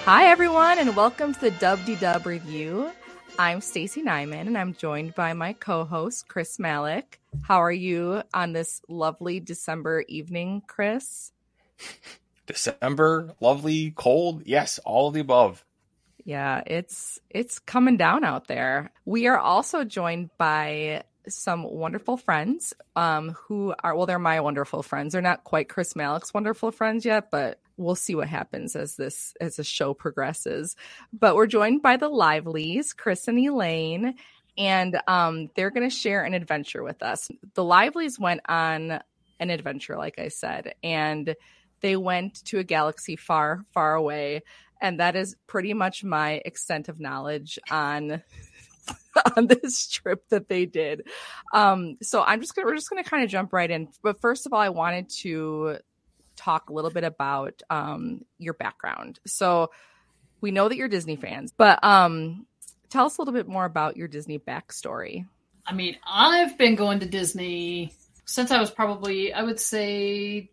Hi, everyone, and welcome to the Dub-de-Dub Review. I'm Stacy Nyman, and I'm joined by my co-host, Chris Malik. How are you on this lovely December evening, Chris? December, lovely, cold. Yes, all of the above. Yeah, it's coming down out there. We are also joined by some wonderful friends who are, well, they're my wonderful friends. They're not quite Chris Malik's wonderful friends yet, but we'll see what happens as the show progresses. But we're joined by the Livelies, Chris and Elaine, and they're going to share an adventure with us. The Livelies went on an adventure, like I said, and they went to a galaxy far, far away. And that is pretty much my extent of knowledge on this trip that they did. So we're just gonna kind of jump right in. But first of all, I wanted to talk a little bit about your background. So we know that you're Disney fans, but tell us a little bit more about your Disney backstory. I mean, I've been going to Disney since I was probably, I would say,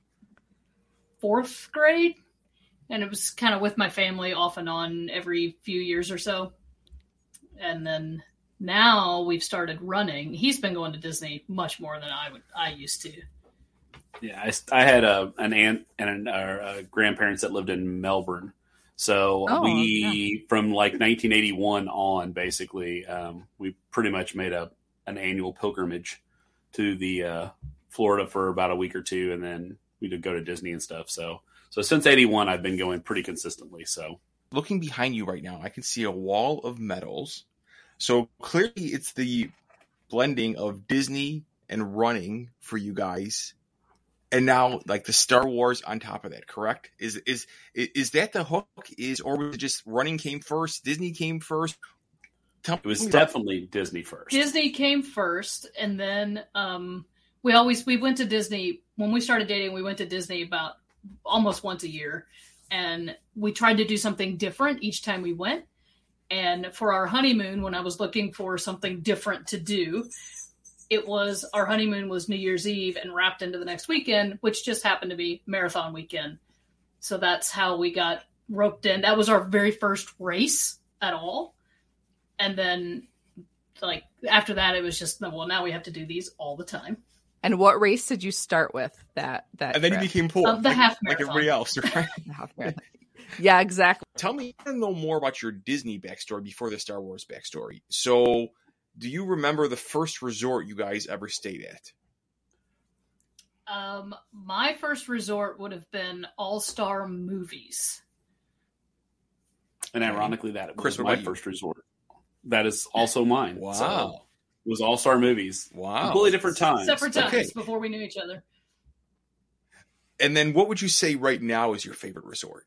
4th grade. And it was kind of with my family off and on every few years or so. And then now we've started running. He's been going to Disney much more than I used to. Yeah, I had an aunt and grandparents that lived in Melbourne. So from like 1981 on, basically, we pretty much made an annual pilgrimage to the Florida for about a week or two. And then we did go to Disney and stuff. So since 81, I've been going pretty consistently. So looking behind you right now, I can see a wall of medals. So clearly it's the blending of Disney and running for you guys. And now like the Star Wars on top of that, correct? Is that the hook? Or was it just running came first, Disney came first? It was definitely Disney first. Disney came first, and then we went to Disney when we started dating. We went to Disney about almost once a year, and we tried to do something different each time we went. And for our honeymoon, when I was looking for something different to do, our honeymoon was New Year's Eve and wrapped into the next weekend, which just happened to be marathon weekend. So that's how we got roped in. That was our very first race at all. And then like after that, it was just, well, now we have to do these all the time. And what race did you start with that and then trip? You became poor. The half marathon. Like everybody else, right? Half marathon. Yeah, exactly. Tell me, I want to know more about your Disney backstory before the Star Wars backstory. So, do you remember the first resort you guys ever stayed at? My first resort would have been All-Star Movies. And ironically, that was my first resort. That is also mine. Wow. So it was All-Star Movies. Wow. Completely different times. Separate times before we knew each other. And then what would you say right now is your favorite resort?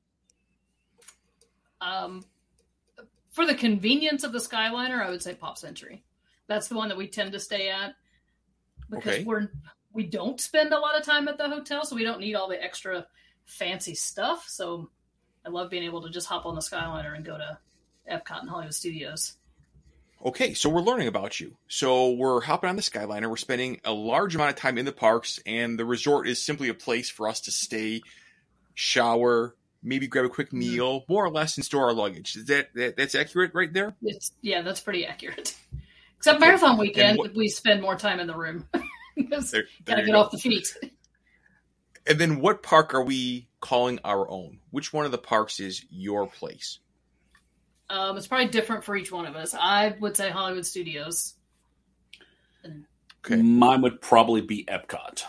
For the convenience of the Skyliner, I would say Pop Century. That's the one that we tend to stay at because we don't spend a lot of time at the hotel, so we don't need all the extra fancy stuff. So I love being able to just hop on the Skyliner and go to Epcot and Hollywood Studios. Okay, so we're learning about you. So we're hopping on the Skyliner. We're spending a large amount of time in the parks, and the resort is simply a place for us to stay, shower, maybe grab a quick meal, more or less, and store our luggage. Is that's accurate right there? That's pretty accurate. Except marathon weekend, we spend more time in the room. Gotta get off the feet. And then what park are we calling our own? Which one of the parks is your place? It's probably different for each one of us. I would say Hollywood Studios. Okay. Mine would probably be Epcot.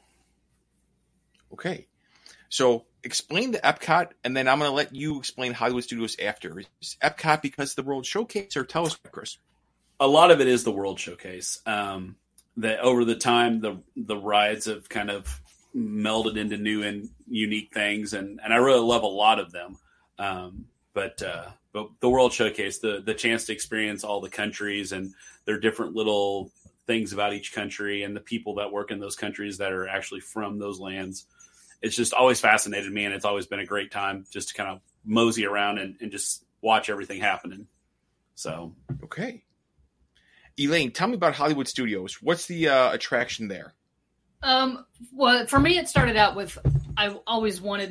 Okay. So explain the Epcot, and then I'm going to let you explain Hollywood Studios after. Is Epcot because of the World Showcase, or tell us, Chris? A lot of it is the World Showcase. That over the time, the rides have kind of melded into new and unique things, and I really love a lot of them. But the World Showcase, the chance to experience all the countries and their different little things about each country and the people that work in those countries that are actually from those lands. It's just always fascinated me, and it's always been a great time just to kind of mosey around and just watch everything happening. So, okay. Elaine, tell me about Hollywood Studios. What's the attraction there? Well, for me, it started out with I always wanted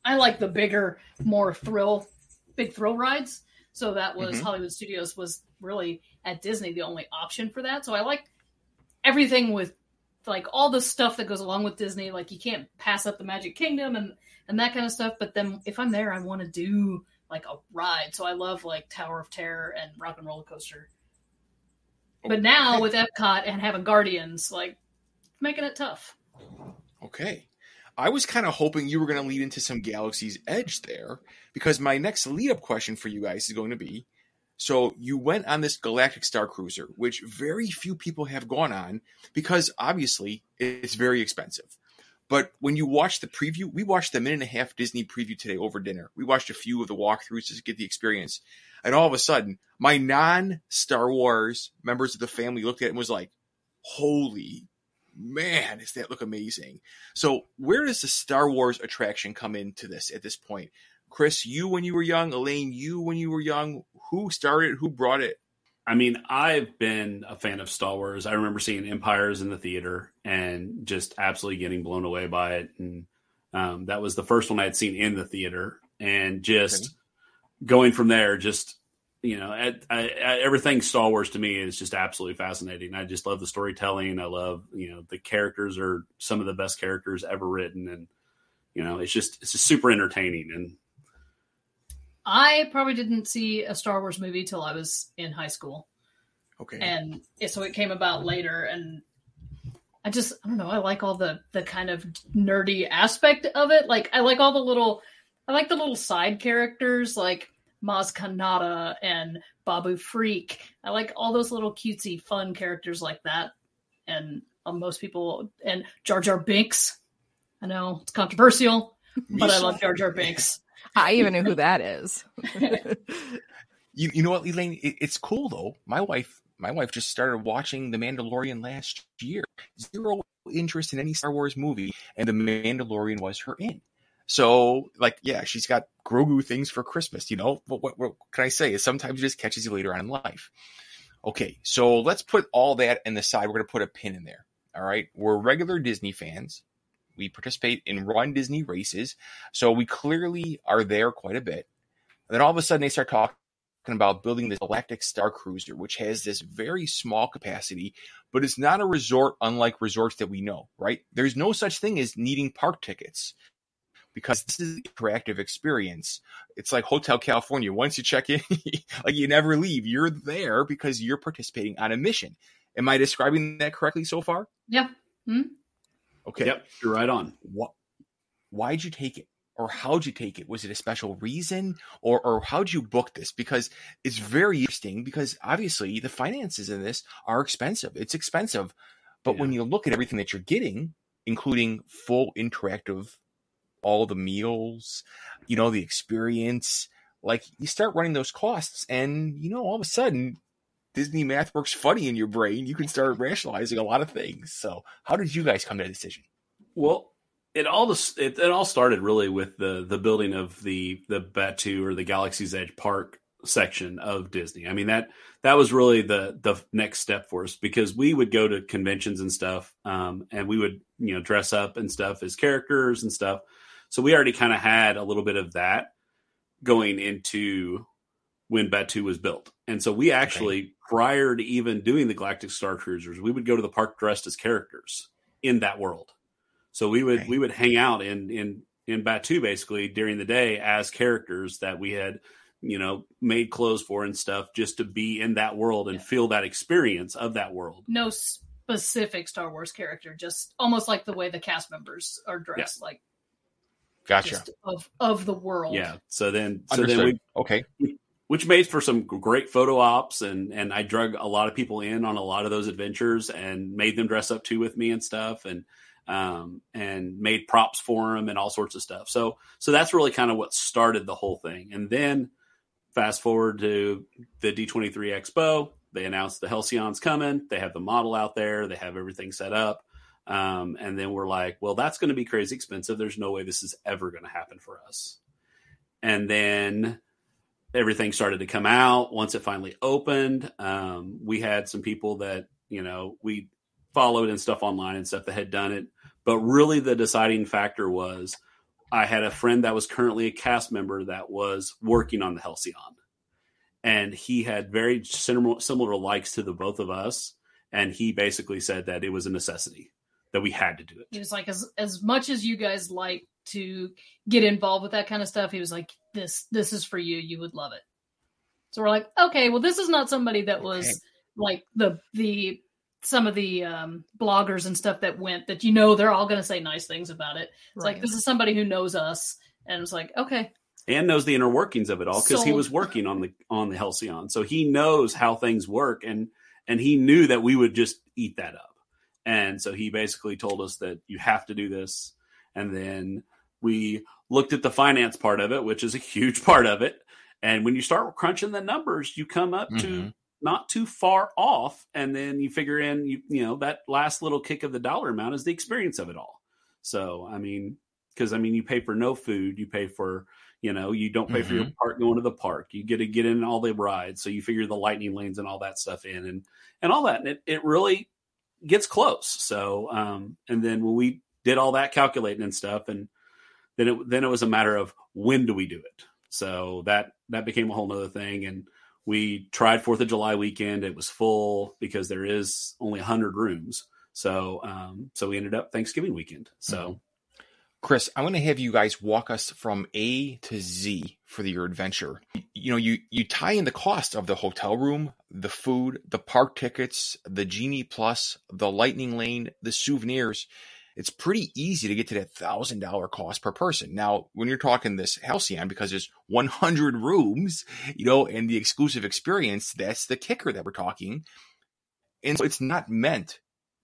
I like the bigger, more big thrill rides. So that was Hollywood Studios was really at Disney the only option for that. So I like everything with like all the stuff that goes along with Disney. Like you can't pass up the Magic Kingdom and that kind of stuff. But then if I'm there, I want to do like a ride. So I love like Tower of Terror and Rock and Roller Coaster. But now with Epcot and having Guardians, like making it tough. Okay. I was kind of hoping you were going to lead into some Galaxy's Edge there, because my next lead-up question for you guys is going to be, so you went on this Galactic Star Cruiser, which very few people have gone on, because obviously it's very expensive. But when you watch the preview, we watched the 1.5-minute Disney preview today over dinner. We watched a few of the walkthroughs to get the experience. And all of a sudden, my non-Star Wars members of the family looked at it and was like, holy man, does that look amazing. So where does the Star Wars attraction come into this at this point? Chris, you when you were young, Elaine, you when you were young, who started, who brought it? I mean, I've been a fan of Star Wars. I remember seeing Empires in the theater and just absolutely getting blown away by it. And that was the first one I had seen in the theater. And just going from there, just, you know, everything Star Wars to me is just absolutely fascinating. I just love the storytelling. I love, you know, the characters are some of the best characters ever written. And, you know, it's just super entertaining. And I probably didn't see a Star Wars movie till I was in high school. Okay. And so it came about later. And I don't know. I like all the kind of nerdy aspect of it. Like, I like the little side characters like Maz Kanata and Babu Freak. I like all those little cutesy fun characters like that. And most people, and Jar Jar Binks. I know it's controversial, but I love Jar Jar Binks. I even know who that is. You know what, Elaine? It's cool though. My wife just started watching The Mandalorian last year. Zero interest in any Star Wars movie, and The Mandalorian was her in. So, like, yeah, she's got Grogu things for Christmas. You know, what can I say? Sometimes it just catches you later on in life. Okay, so let's put all that in the side. We're going to put a pin in there. All right, we're regular Disney fans. We participate in Run Disney races, so we clearly are there quite a bit. And then all of a sudden they start talking about building this Galactic Star Cruiser, which has this very small capacity, but it's not a resort unlike resorts that we know, right? There's no such thing as needing park tickets because this is an interactive experience. It's like Hotel California. Once you check in, like you never leave. You're there because you're participating on a mission. Am I describing that correctly so far? Yeah. Mm-hmm. Okay. Yep, you're right on. Why'd you take it? Or how'd you take it? Was it a special reason? Or how'd you book this? Because it's very interesting because obviously the finances in this are expensive. It's expensive. But when you look at everything that you're getting, including full interactive, all the meals, you know, the experience, like you start running those costs and, you know, all of a sudden Disney math works funny in your brain. You can start rationalizing a lot of things. So how did you guys come to that decision? Well, it all started really with the building of the Batuu or the Galaxy's Edge Park section of Disney. I mean, that was really the next step for us because we would go to conventions and stuff, and we would, you know, dress up and stuff as characters and stuff. So we already kind of had a little bit of that going into when Batuu was built. And so we actually, prior to even doing the Galactic Star Cruisers, we would go to the park dressed as characters in that world. So we would hang out in Batuu basically during the day as characters that we had, you know, made clothes for and stuff just to be in that world and feel that experience of that world. No specific Star Wars character, just almost like the way the cast members are dressed, like gotcha just of the world. Yeah. So then which made for some great photo ops, and I drug a lot of people in on a lot of those adventures and made them dress up too with me and stuff, and made props for them and all sorts of stuff. So that's really kind of what started the whole thing. And then fast forward to the D23 Expo, they announced the Halcyon's coming. They have the model out there. They have everything set up. And then we're like, well, that's going to be crazy expensive. There's no way this is ever going to happen for us. And then everything started to come out. Once it finally opened, we had some people that, you know, we followed and stuff online and stuff that had done it. But really the deciding factor was I had a friend that was currently a cast member that was working on the Halcyon, and he had very similar likes to the both of us. And he basically said that it was a necessity, that we had to do it. He was like, as much as you guys like to get involved with that kind of stuff, he was like, this is for you. You would love it. So we're like, okay, well, this is not somebody that was like some of the bloggers and stuff that went that, they're all going to say nice things about it. It's like, this is somebody who knows us. And it's like, okay. And knows the inner workings of it all, because he was working on the Halcyon. So he knows how things work, and he knew that we would just eat that up. And so he basically told us that you have to do this. And then we looked at the finance part of it, which is a huge part of it. And when you start crunching the numbers, you come up to not too far off. And then you figure in, you that last little kick of the dollar amount is the experience of it all. So, because you pay for no food, you pay for, you don't pay for your park going to the park. You get to get in all the rides. So you figure the lightning lanes and all that stuff in and all that. And it really gets close. So, and then when we did all that calculating and stuff, and then it was a matter of when do we do it? So that became a whole nother thing. And we tried 4th of July weekend. It was full because there is only 100 rooms. So, so we ended up Thanksgiving weekend. So, Chris, I want to have you guys walk us from A to Z for your adventure. You tie in the cost of the hotel room, the food, the park tickets, the Genie Plus, the Lightning Lane, the souvenirs. It's pretty easy to get to that $1,000 cost per person. Now, when you're talking this Halcyon, because there's 100 rooms, and the exclusive experience, that's the kicker that we're talking. And so it's not meant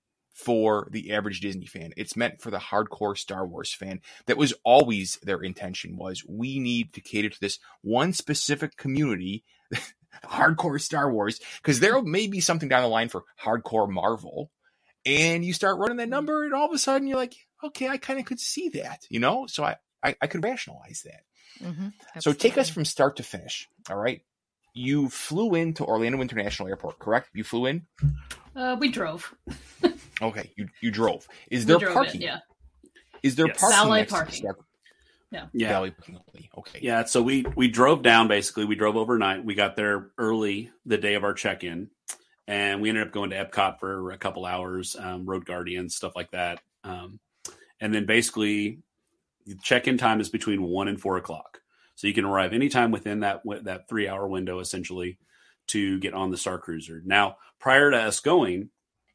for the average Disney fan. It's meant for the hardcore Star Wars fan. That was always their intention, was we need to cater to this one specific community, hardcore Star Wars, because there may be something down the line for hardcore Marvel. And you start running that number, and all of a sudden you're like, okay, I kind of could see that, So I could rationalize that. So take us from start to finish. All right. You flew into Orlando International Airport, correct? You flew in? We drove. Okay, you drove. Is there parking? Yeah. Is there parking? Valet parking. Yeah. Valet parking. Okay. Yeah. So we drove down. Basically, we drove overnight. We got there early the day of our check-in, and we ended up going to Epcot for a couple hours, Road Guardians, stuff like that. And then basically, the check-in time is between 1 and 4 o'clock. So you can arrive anytime within that 3-hour window, essentially, to get on the Star Cruiser. Now, prior to us going,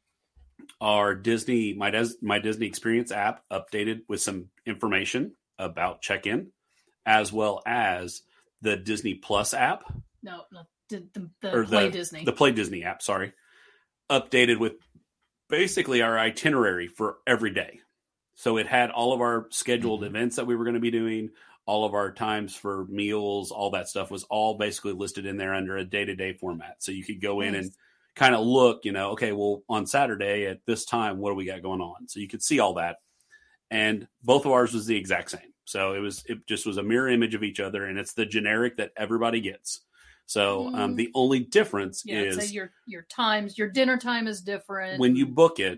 our Disney, my Disney Experience app updated with some information about check-in, as well as the Disney Plus app. No, the Play Disney. The Play Disney app, sorry. Updated with basically our itinerary for every day. So it had all of our scheduled events that we were going to be doing, all of our times for meals, all that stuff was all basically listed in there under a day-to-day format. So you could go in and kind of look, okay, well, on Saturday at this time, what do we got going on? So you could see all that. And both of ours was the exact same. So it just was a mirror image of each other, and it's the generic that everybody gets. So the only difference is so your times, your dinner time is different. When you book it,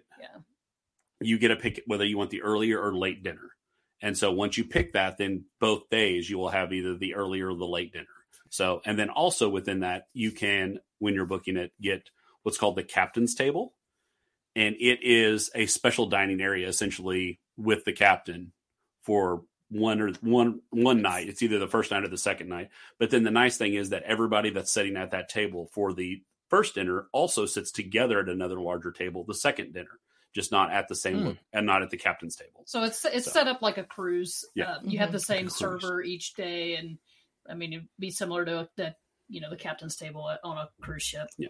you get to pick whether you want the earlier or late dinner. And so once you pick that, then both days you will have either the earlier or the late dinner. So, and then also within that, you can, when you're booking it, get what's called the captain's table. And it is a special dining area, essentially, with the captain for one night. It's either the first night or the second night. But then the nice thing is that everybody that's sitting at that table for the first dinner also sits together at another larger table, the second dinner, just not at the same and not at the captain's table. So it's set up like a cruise. Yeah. You have the same server each day, and it'd be similar to the captain's table on a cruise ship. Yeah.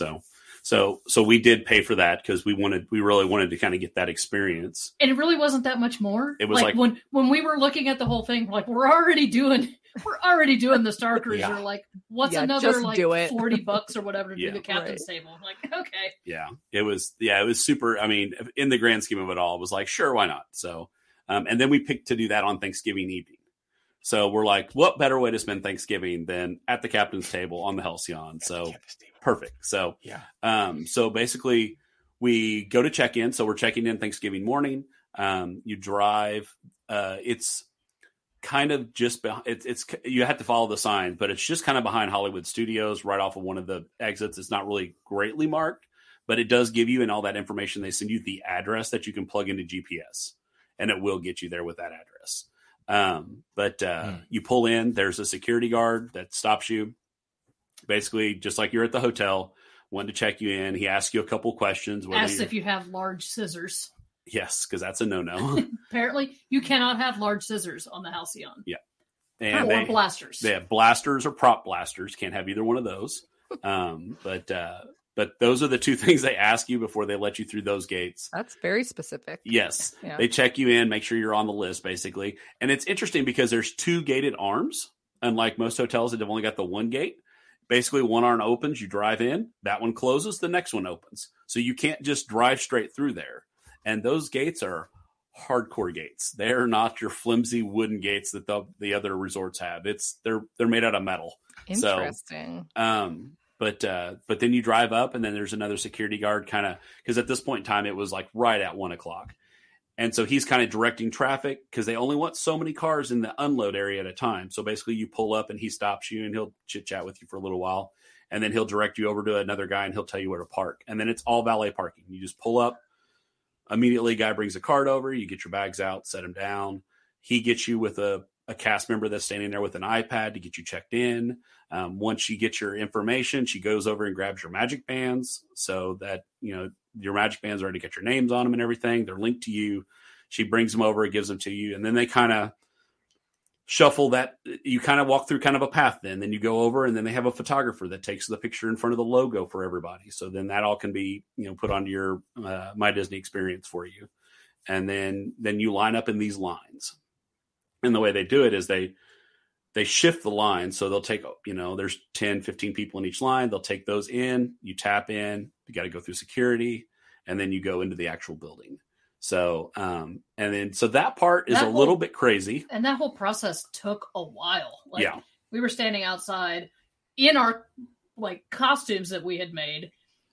So we did pay for that because we really wanted to kind of get that experience. And it really wasn't that much more. It was like when we were looking at the whole thing, like we're already doing the Star Cruiser. Like what's another like $40 or whatever to do the captain's table? I'm like, okay. Yeah. It was super. In the grand scheme of it all, it was like, sure, why not? So, and then we picked to do that on Thanksgiving evening. So we're like, what better way to spend Thanksgiving than at the captain's table on the Halcyon? So perfect. So, so basically we go to check in. So we're checking in Thanksgiving morning. You drive, it's kind of just it's you have to follow the sign, but it's just kind of behind Hollywood Studios, right off of one of the exits. It's not really greatly marked, but it does give you, and all that information, they send you the address that you can plug into GPS, and it will get you there with that address. You pull in, there's a security guard that stops you, basically just like you're at the hotel, wanted to check you in. He asks you a couple questions. Asks if you have large scissors. Yes, because that's a no-no. Apparently, you cannot have large scissors on the Halcyon. Yeah. And or blasters. They have blasters or prop blasters. Can't have either one of those. But those are the two things they ask you before they let you through those gates. That's very specific. Yes. Yeah. They check you in, make sure you're on the list, basically. And it's interesting because there's 2 gated arms. Unlike most hotels that have only got the 1 gate. Basically, one arm opens, you drive in, that one closes, the next one opens. So you can't just drive straight through there. And those gates are hardcore gates. They're not your flimsy wooden gates that the other resorts have. They're made out of metal. Interesting. So, but then you drive up, and then there's another security guard kind of, because at this point in time, it was like right at 1:00. And so he's kind of directing traffic because they only want so many cars in the unload area at a time. So basically you pull up and he stops you and he'll chit chat with you for a little while. And then he'll direct you over to another guy and he'll tell you where to park. And then it's all valet parking. You just pull up. Immediately, guy brings a cart over. You get your bags out, set them down. He gets you with a cast member that's standing there with an iPad to get you checked in. Once you get your information, she goes over and grabs your magic bands so that, your magic bands are already got your names on them and everything. They're linked to you. She brings them over, gives them to you. And then they kind of shuffle that. You kind of walk through kind of a path then you go over, and then they have a photographer that takes the picture in front of the logo for everybody. So then that all can be, put onto your My Disney experience for you. And then you line up in these lines. And the way they do it is they shift the line. So they'll take, there's 10, 15 people in each line. They'll take those in, you tap in, you got to go through security, and then you go into the actual building. So, so that part is a little bit crazy. And that whole process took a while. Yeah. We were standing outside in our costumes that we had made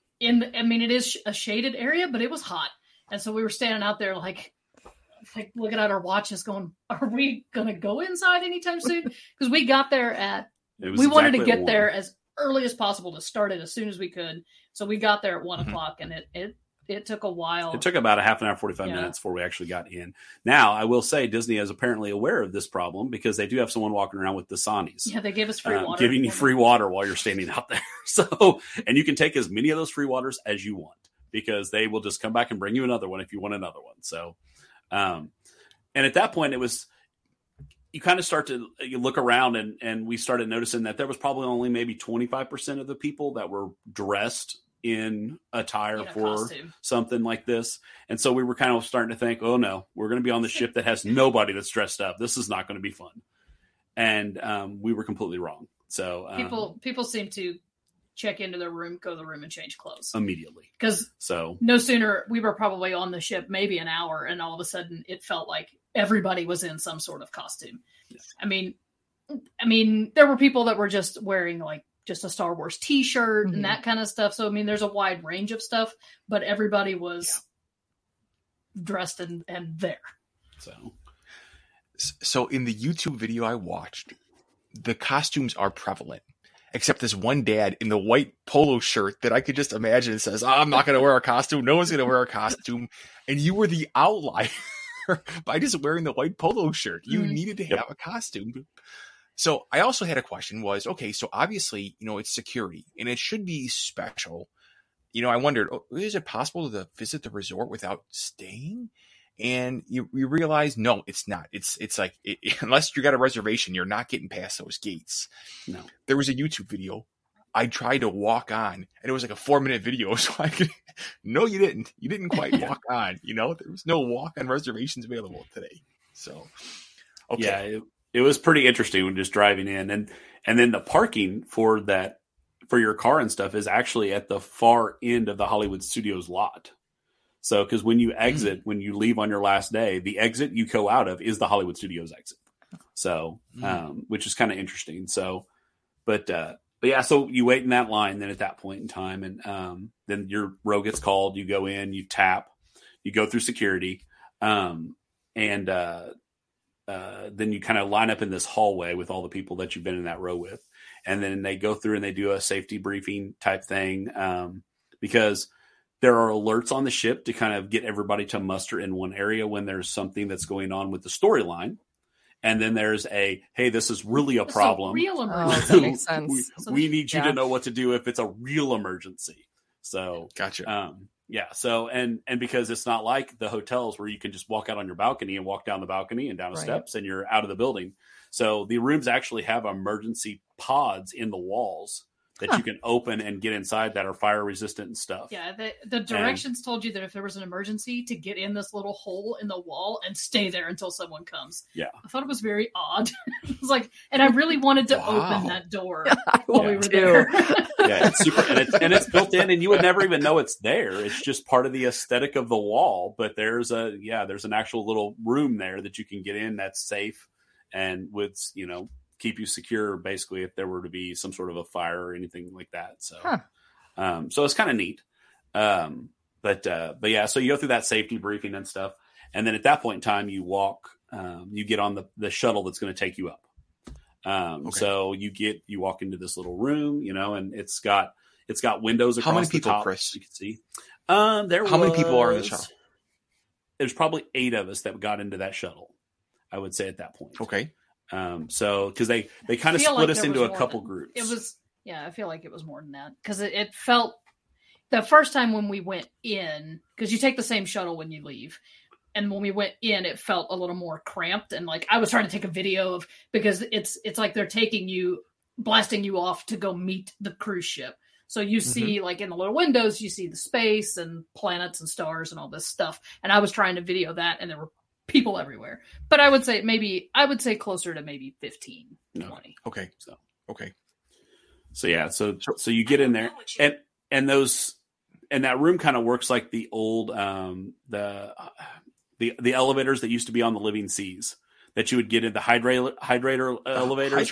it is a shaded area, but it was hot. And so we were standing out there looking at our watches going, are we going to go inside anytime soon? Because we got there we wanted to get there as early as possible to start it as soon as we could. So we got there at 1:00 and it took a while. It took about a half an hour, 45 minutes before we actually got in. Now, I will say Disney is apparently aware of this problem because they do have someone walking around with Dasanis. Yeah, they gave us free water. Giving you free water while you're standing out there. So, and you can take as many of those free waters as you want because they will just come back and bring you another one if you want another one. So, and at that point, you kind of start to look around and we started noticing that there was probably only maybe 25% of the people that were dressed in attire for costume. Something like this. And so we were kind of starting to think, oh no, we're going to be on the ship that has nobody that's dressed up. This is not going to be fun. And we were completely wrong. So people seem to check into their room, go to the room and change clothes immediately. Because no sooner we were probably on the ship, maybe an hour, and all of a sudden it felt like everybody was in some sort of costume. Yes. I mean, there were people that were just wearing just a Star Wars t-shirt and that kind of stuff. So, there's a wide range of stuff, but everybody was dressed and there. So in the YouTube video I watched, the costumes are prevalent, except this one dad in the white polo shirt that I could just imagine says, I'm not going to wear a costume. No one's going to wear a costume. And you were the outlier by just wearing the white polo shirt. You needed to have a costume. So I also had a question was, okay, so obviously, it's security and it should be special. I wondered, is it possible to visit the resort without staying? And you realize, no, it's not. It's like, unless you got a reservation, you're not getting past those gates. No. There was a YouTube video. I tried to walk on and it was like a 4-minute video. So I could, no, you didn't. You didn't quite walk on, there was no walk on reservations available today. So, okay. Yeah, it was pretty interesting when just driving in and then the parking for your car and stuff is actually at the far end of the Hollywood Studios lot. So, because when you exit, when you leave on your last day, the exit you go out of is the Hollywood Studios exit. So, which is kind of interesting. So, but yeah, so you wait in that line then at that point in time and then your row gets called, you go in, you tap, you go through security. then you kind of line up in this hallway with all the people that you've been in that row with. And then they go through and they do a safety briefing type thing, because there are alerts on the ship to kind of get everybody to muster in one area when there's something that's going on with the storyline. And then there's hey, this is really a problem. A real emergency. That makes sense. we need you to know what to do if it's a real emergency. So, Gotcha. yeah. So, and because it's not like the hotels where you can just walk out on your balcony and walk down the balcony and down the steps and you're out of the building. So the rooms actually have emergency pods in the walls that you can open and get inside that are fire resistant and stuff. Yeah, the directions told you that if there was an emergency to get in this little hole in the wall and stay there until someone comes. Yeah. I thought it was very odd. It was like, and I really wanted to open that door while we were there. Yeah, it's super, and it's built in, and you would never even know it's there. It's just part of the aesthetic of the wall. But there's an actual little room there that you can get in that's safe and would, keep you secure, basically, if there were to be some sort of a fire or anything like that. So, so it's kind of neat. But yeah, so you go through that safety briefing and stuff, and then at that point in time, you walk, you get on the shuttle that's going to take you up. So you walk into this little room, and it's got windows across How many people, the top, Chris? you can see. How many people are in the shuttle? There's probably 8 of us that got into that shuttle, I would say, at that point. Okay. So because they kind of split us into a couple groups. I feel like it was more than that, because it felt the first time when we went in, because you take the same shuttle when you leave. And when we went in, it felt a little more cramped. And like, I was trying to take a video of, because it's like they're blasting you off to go meet the cruise ship. So you see, like in the little windows, you see the space and planets and stars and all this stuff. And I was trying to video that, and there were people everywhere. But I would say closer to maybe 15, 20. Okay. Okay. So yeah, so you get in there, and that room kind of works like the old the elevators that used to be on the Living Seas that you would get in the hydrator elevators.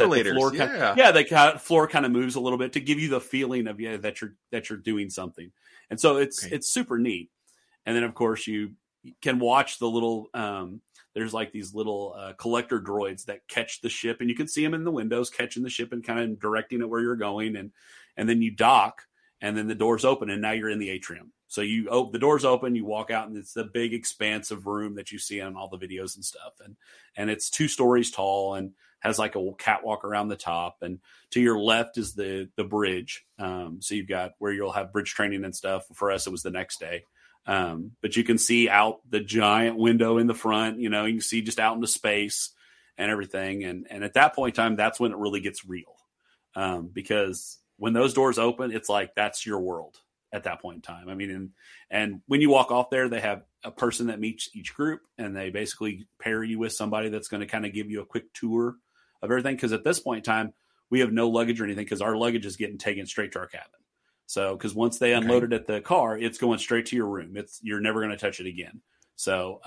The floor kind of moves a little bit to give you the feeling of that you're doing something, and so it's super neat. And then of course you can watch the little there's like these little collector droids that catch the ship, and you can see them in the windows catching the ship and kind of directing it where you're going, and then you dock, and then the doors open, and now you're in the atrium. So the doors open, you walk out, and it's the big expansive room that you see on all the videos and stuff. And it's 2 stories tall and has like a catwalk around the top. And to your left is the bridge. So you've got where you'll have bridge training and stuff. For us, it was the next day. But you can see out the giant window in the front, you can see just out into space and everything. And at that point in time, that's when it really gets real. Because when those doors open, it's like, that's your world at that point in time. I mean, and when you walk off there, they have a person that meets each group, and they basically pair you with somebody that's going to kind of give you a quick tour of everything. Because at this point in time, we have no luggage or anything, because our luggage is getting taken straight to our cabin. So, because once they unload it at the car, it's going straight to your room. You're never going to touch it again. So,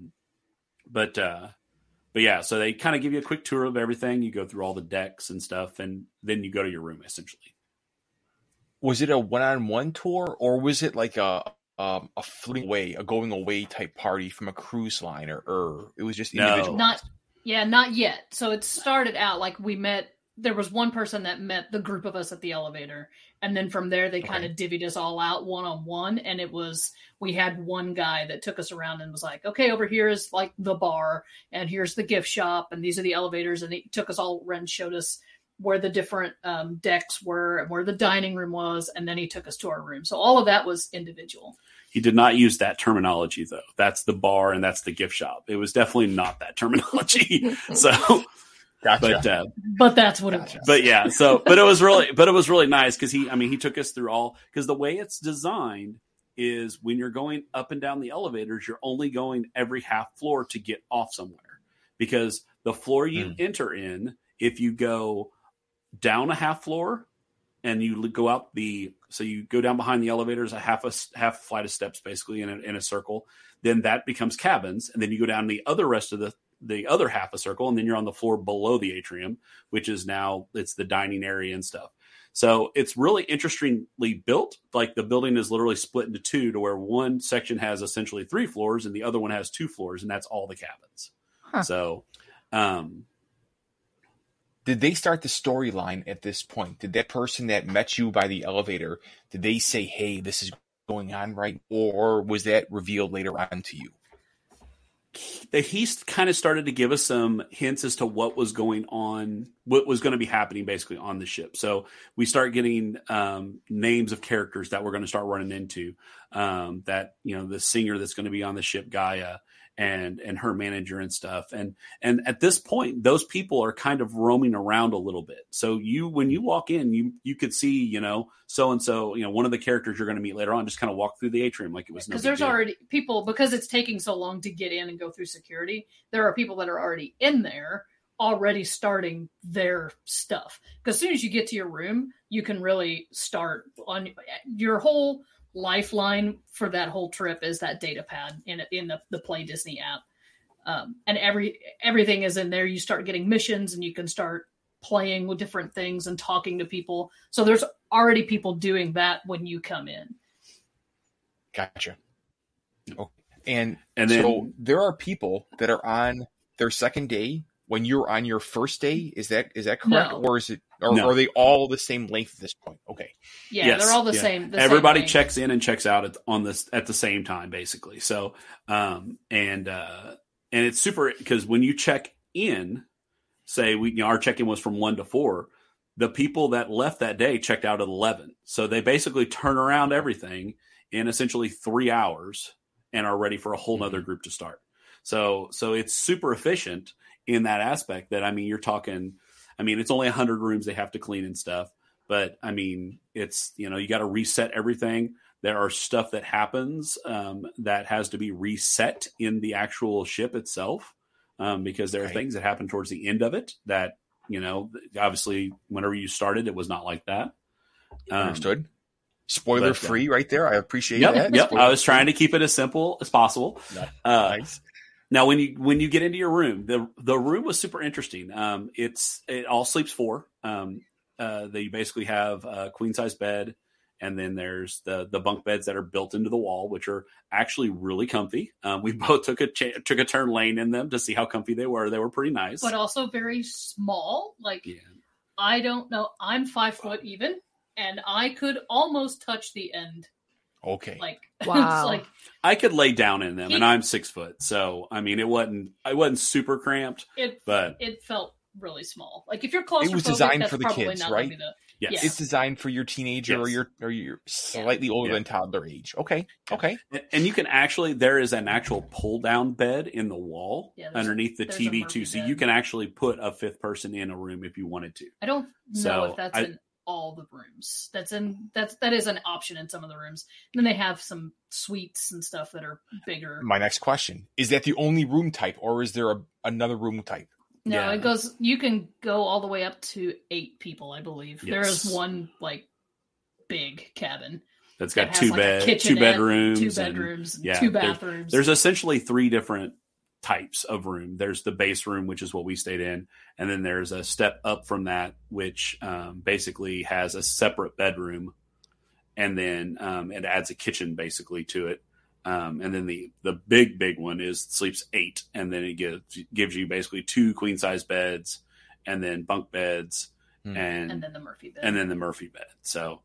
but yeah, so they kind of give you a quick tour of everything. You go through all the decks and stuff, and then you go to your room essentially. Was it a one-on-one tour, or was it like a going away type party from a cruise line, or it was just individual? Not yet. So it started out like there was one person that met the group of us at the elevator, and then from there they kind of divvied us all out one-on-one, and we had one guy that took us around and was like, okay, over here is like the bar, and here's the gift shop, and these are the elevators, and he took us all around, showed us where the different decks were and where the dining room was, and then he took us to our room. So all of that was individual. He did not use that terminology, though. That's the bar and that's the gift shop. It was definitely not that terminology. So, gotcha. But that's what it was. But yeah, but it was really nice, because he took us through all, because the way it's designed is when you're going up and down the elevators, you're only going every half floor to get off somewhere, because the floor you enter in, if you go down a half floor and you go out so you go down behind the elevators, a half flight of steps basically in a circle, then that becomes cabins. And then you go down the rest of the other half a circle, and then you're on the floor below the atrium, which is now it's the dining area and stuff. So it's really interestingly built. Like the building is literally split into 2, to where one section has essentially 3 floors and the other one has 2 floors, and that's all the cabins. So, Did they start the storyline at this point? Did that person that met you by the elevator, did they say, hey, this is going on right? Or was that revealed later on to you? He kind of started to give us some hints as to what was going on, what was going to be happening basically on the ship. So we start getting names of characters that we're going to start running into, that, you know, the singer that's going to be on the ship, Gaia, and her manager and stuff. And at this point, those people are kind of roaming around a little bit. So when you walk in, you could see, you know, so-and-so, you know, one of the characters you're going to meet later on, just kind of walk through the atrium like it was no big because there's deal. already people, because it's taking so long to get in and go through security. There are people that are already in there, already starting their stuff. Because as soon as you get to your room, you can really start on your whole lifeline for that whole trip is that data pad in the Play Disney app. And everything is in there. You start getting missions and you can start playing with different things and talking to people. So there's already people doing that when you come in. Gotcha. Oh, and then, so there are people that are on their second day when you're on your first day. Is that correct? No. Or is it, or are they all the same length at this point? Okay. Yeah, Yes. they're all the same. Everybody same checks in and checks out at the same time, basically. So, and it's super because when you check in, say our check-in was from 1 to 4, the people that left that day checked out at 11. So they basically turn around everything in essentially 3 hours and are ready for a whole nother group to start. So it's super efficient in that aspect that, I mean, you're talking, I mean, it's only 100 rooms they have to clean and stuff, but I mean, it's, you know, you got to reset everything. There are stuff that happens that has to be reset in the actual ship itself because there are things that happen towards the end of it that, you know, obviously whenever you started, it was not like that. Understood. Spoiler free right there. I appreciate that. Yep. I was trying to keep it as simple as possible. Nice. Now, when you get into your room, the room was super interesting. It all sleeps 4. They basically have a queen size bed, and then there's the bunk beds that are built into the wall, which are actually really comfy. We both took a turn laying in them to see how comfy they were. They were pretty nice, but also very small. Like, I don't know. I'm 5 foot even, and I could almost touch the end. Okay. Like, wow. Like, I could lay down in them, and I'm 6 foot, so I mean, I wasn't super cramped, but it felt really small. Like, if you're claustrophobic, it was designed that's for the probably kids, not right? Yes. It's designed for your teenager or your slightly older than toddler age. Okay. Okay. And you can actually, there is an actual pull down bed in the wall underneath the TV too. So you can actually put a 5th person in a room if you wanted to. I don't know if that's in all the rooms. That is an option in some of the rooms. And then they have some suites and stuff that are bigger. My next question, is that the only room type, or is there another room type? No, it goes, you can go all the way up to 8 people, I believe. Yes. There is one like big cabin that's got 2 bedrooms, 2 bedrooms, and 2 bathrooms. There's essentially 3 different types of room. There's the base room, which is what we stayed in, and then there's a step up from that, which basically has a separate bedroom, and then it adds a kitchen basically to it. And then the big one sleeps 8, and then it gives you basically 2 queen size beds, and then bunk beds, and then the Murphy bed. So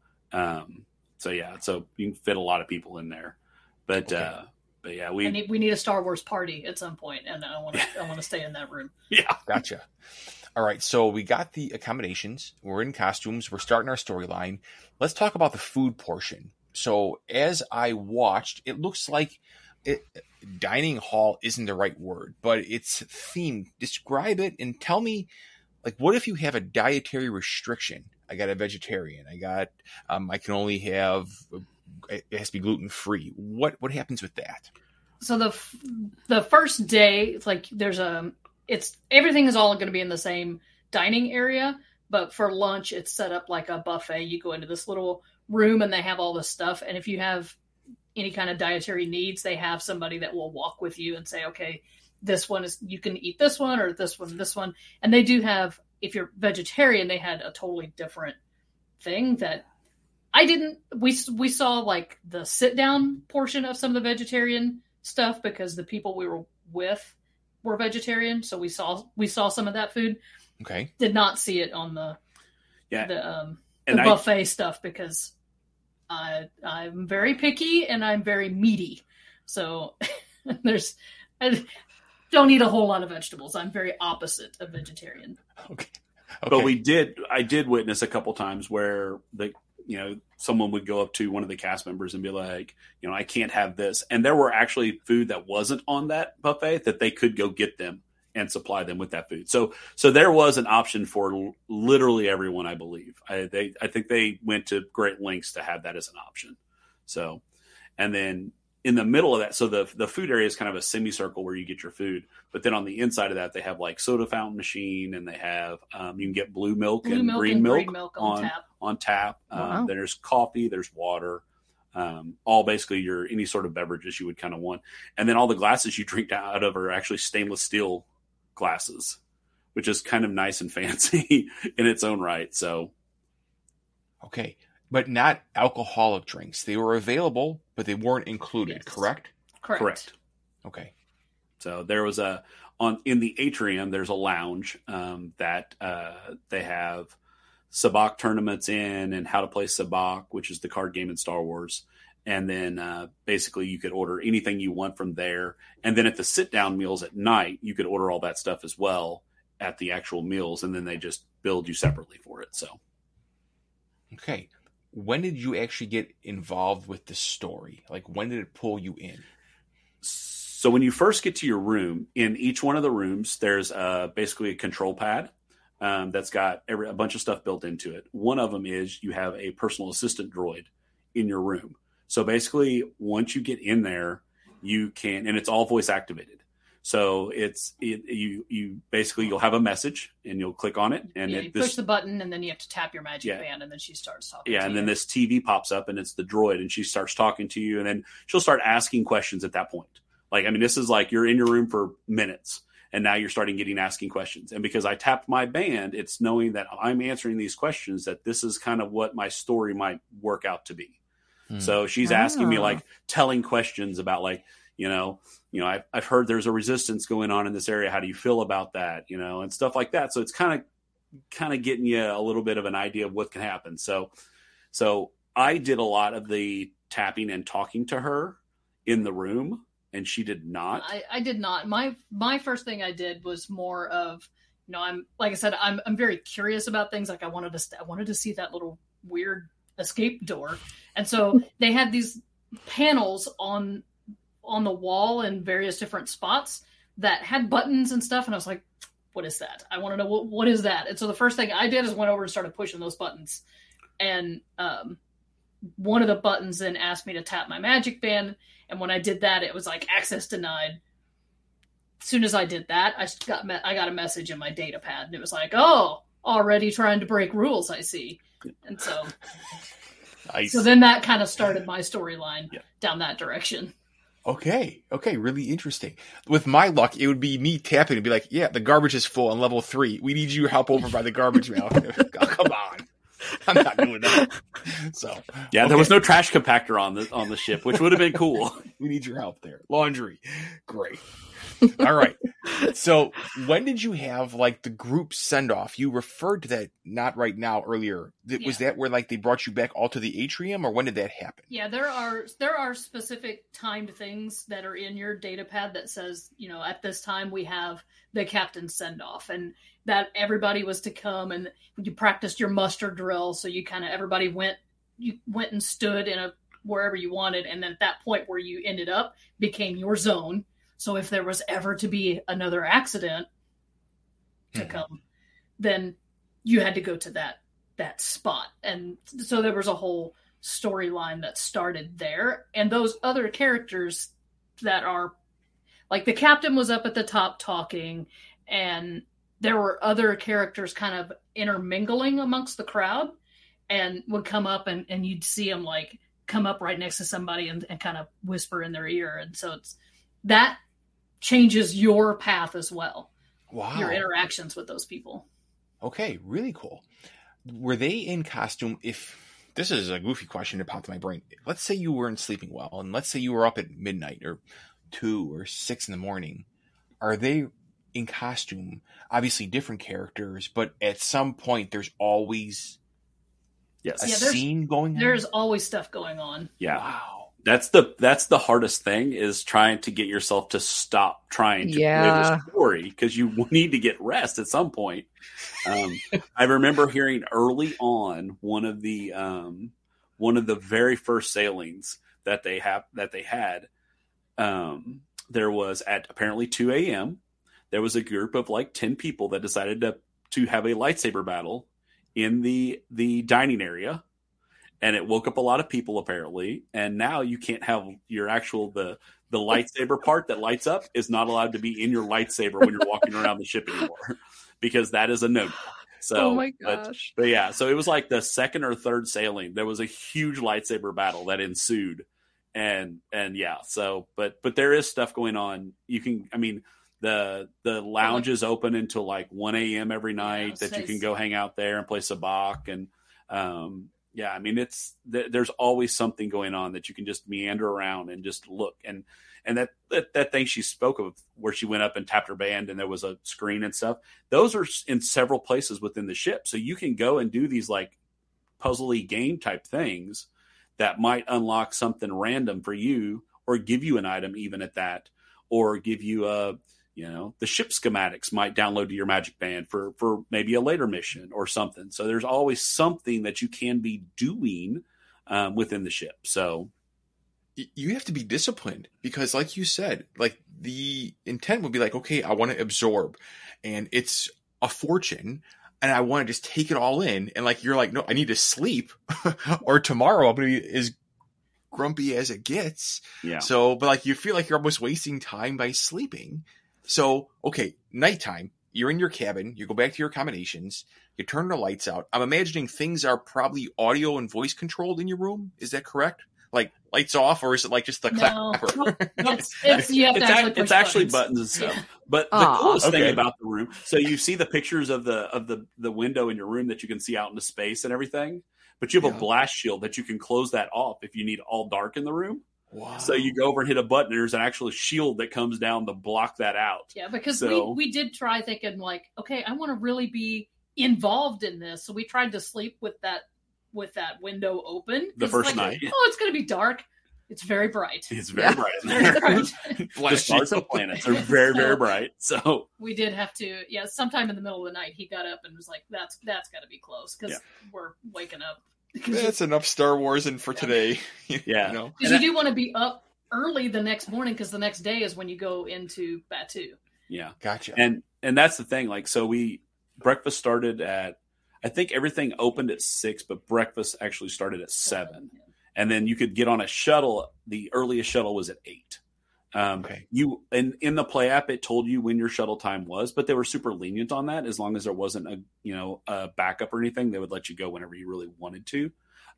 so you can fit a lot of people in there, but yeah, we need a Star Wars party at some point, and I want to stay in that room. Yeah, gotcha. All right, so we got the accommodations. We're in costumes. We're starting our storyline. Let's talk about the food portion. So as I watched, it looks like dining hall isn't the right word, but it's themed. Describe it and tell me, like, what if you have a dietary restriction? I got a vegetarian. I got, I can only have, it has to be gluten free. What happens with that? So the first day, it's like everything is all going to be in the same dining area, but for lunch, it's set up like a buffet. You go into this little room and they have all this stuff. And if you have any kind of dietary needs, they have somebody that will walk with you and say, okay, this one you can eat this one, or this one. And they do have, if you're vegetarian, they had a totally different thing that I didn't, we saw like the sit down portion of some of the vegetarian stuff because the people we were with were vegetarian, so we saw some of that food. Okay. Did not see it on the buffet stuff because I'm very picky and I'm very meaty. So I don't eat a whole lot of vegetables. I'm very opposite of vegetarian. Okay. But I did witness a couple times where someone would go up to one of the cast members and be like, I can't have this. And there were actually food that wasn't on that buffet that they could go get them and supply them with that food. So there was an option for literally everyone, I believe. I think they went to great lengths to have that as an option. So, and then in the middle of that, so the food area is kind of a semicircle where you get your food, but then on the inside of that, they have like soda fountain machine, and they have you can get blue milk and green milk on tap. Wow. There's coffee, there's water, all basically any sort of beverages you would kind of want, and then all the glasses you drink out of are actually stainless steel glasses, which is kind of nice and fancy in its own right. So, okay. But not alcoholic drinks. They were available, but they weren't included, Yes. correct? Correct. Okay. So there was in the atrium, there's a lounge that they have Sabacc tournaments in, and how to play Sabacc, which is the card game in Star Wars. And then basically you could order anything you want from there. And then at the sit down meals at night, you could order all that stuff as well at the actual meals. And then they just build you separately for it. So. Okay. When did you actually get involved with the story? Like, when did it pull you in? So when you first get to your room, in each one of the rooms, there's basically a control pad that's got a bunch of stuff built into it. One of them is you have a personal assistant droid in your room. So basically, once you get in there, you can, and it's all voice activated. So you'll have a message and you'll click on it, and you push the button, and then you have to tap your magic band, and then she starts talking. Yeah, and then this TV pops up, and it's the droid, and she starts talking to you, and then she'll start asking questions at that point. Like, I mean, this is like you're in your room for minutes, and now you're asking questions. And because I tapped my band, it's knowing that I'm answering these questions, that this is kind of what my story might work out to be. So she's asking me, like, telling questions about, like, I've heard there's a resistance going on in this area. How do you feel about that? And stuff like that. So it's kind of getting you a little bit of an idea of what can happen. So I did a lot of the tapping and talking to her in the room, and she did not. I did not. My first thing I did was more of, I'm, like I said, I'm very curious about things. Like I wanted to see that little weird escape door. And so they had these panels on the wall in various different spots that had buttons and stuff. And I was like, what is that? I want to know what is that? And so the first thing I did is went over and started pushing those buttons. And one of the buttons then asked me to tap my magic band. And when I did that, it was like access denied. As soon as I did that, I got a message in my data pad, and it was like, oh, already trying to break rules, I see. And so, Nice. So then that kind of started my storyline down that direction. Okay, really interesting. With my luck, it would be me tapping and be like, yeah, the garbage is full on level 3. We need your help over by the garbage mail. Oh, come on. I'm not doing that. So there was no trash compactor on the ship, which would have been cool. We need your help there. Laundry. Great. All right. So when did you have like the group send off? You referred to that not right now earlier. Was that where like they brought you back all to the atrium, or when did that happen? Yeah, there are specific timed things that are in your data pad that says, at this time we have the captain's send off, and that everybody was to come, and you practiced your muster drill. So everybody went and stood in wherever you wanted. And then at that point where you ended up became your zone. So if there was ever to be another accident to come, then you had to go to that spot. And so there was a whole storyline that started there. And those other characters that are like the captain was up at the top talking, and there were other characters kind of intermingling amongst the crowd, and would come up and you'd see them like come up right next to somebody and kind of whisper in their ear. And so that changes your path as well. Wow. Your interactions with those people. Okay, really cool. Were they in costume? If this is a goofy question that popped in my brain, let's say you weren't sleeping well, and let's say you were up at midnight or 2 or 6 in the morning. Are they in costume, obviously different characters, but at some point there's always Yes. a Yeah, scene going on. There's always stuff going on. Yeah. Wow. That's the hardest thing, is trying to get yourself to stop trying to play Yeah. the story, because you need to get rest at some point. I remember hearing early on one of the very first sailings that they had. There was at apparently 2 a.m. There was a group of like 10 people that decided to have a lightsaber battle in the dining area. And it woke up a lot of people apparently. And now you can't have your actual, the lightsaber part that lights up is not allowed to be in your lightsaber when you're walking around the ship anymore, because that is a no. So, Oh my gosh. but yeah, so it was like the second or third sailing. There was a huge lightsaber battle that ensued. And yeah, so, but there is stuff going on. You can, I mean, the lounge is open until like 1 a.m. every night that you can go hang out there and play sabacc. And, yeah, I mean, there's always something going on that you can just meander around and just look. And that thing she spoke of, where she went up and tapped her band and there was a screen and stuff, those are in several places within the ship. So you can go and do these like puzzly game type things that might unlock something random for you, or give you an item even at that, or give you the ship schematics might download to your Magic Band for maybe a later mission or something. So there's always something that you can be doing within the ship. So you have to be disciplined, because like you said, like the intent would be like, okay, I want to absorb, and it's a fortune, and I want to just take it all in. And like, you're like, no, I need to sleep or tomorrow I'm going to be as grumpy as it gets. yeah. So, but like, you feel like you're almost wasting time by sleeping. So, okay, nighttime, you're in your cabin, you go back to your accommodations, you turn the lights out. I'm imagining things are probably audio and voice controlled in your room. Is that correct? Like lights off, or is it like just the No. clapper? You have to actually push it's actually buttons. buttons and stuff. Yeah. But the coolest okay. thing about the room, so you see the pictures of the window in your room that you can see out into space and everything, but you have a blast shield that you can close that off if you need all dark in the room. Wow. So you go over and hit a button, and there's an actual shield that comes down to block that out. Yeah, because So- we did try thinking like, okay, I want to really be involved in this. So we tried to sleep with that window open. The 'Cause first like, night. oh, it's going to be dark. It's very bright. It's very bright in Very there. bright. The Blast stars shield. and planets are very, very So- bright. So We did have to, sometime in the middle of the night, he got up and was like, that's got to be close, because we're waking up. That's enough Star Wars in for today. Yeah. You know? Because you do want to be up early the next morning, because the next day is when you go into Batu. yeah. Gotcha. And that's the thing. Like, so breakfast started at, I think everything opened at 6, but breakfast actually started at 7. And then you could get on a shuttle. The earliest shuttle was at 8. Okay. You in the play app, it told you when your shuttle time was, but they were super lenient on that. As long as there wasn't a backup or anything, they would let you go whenever you really wanted to.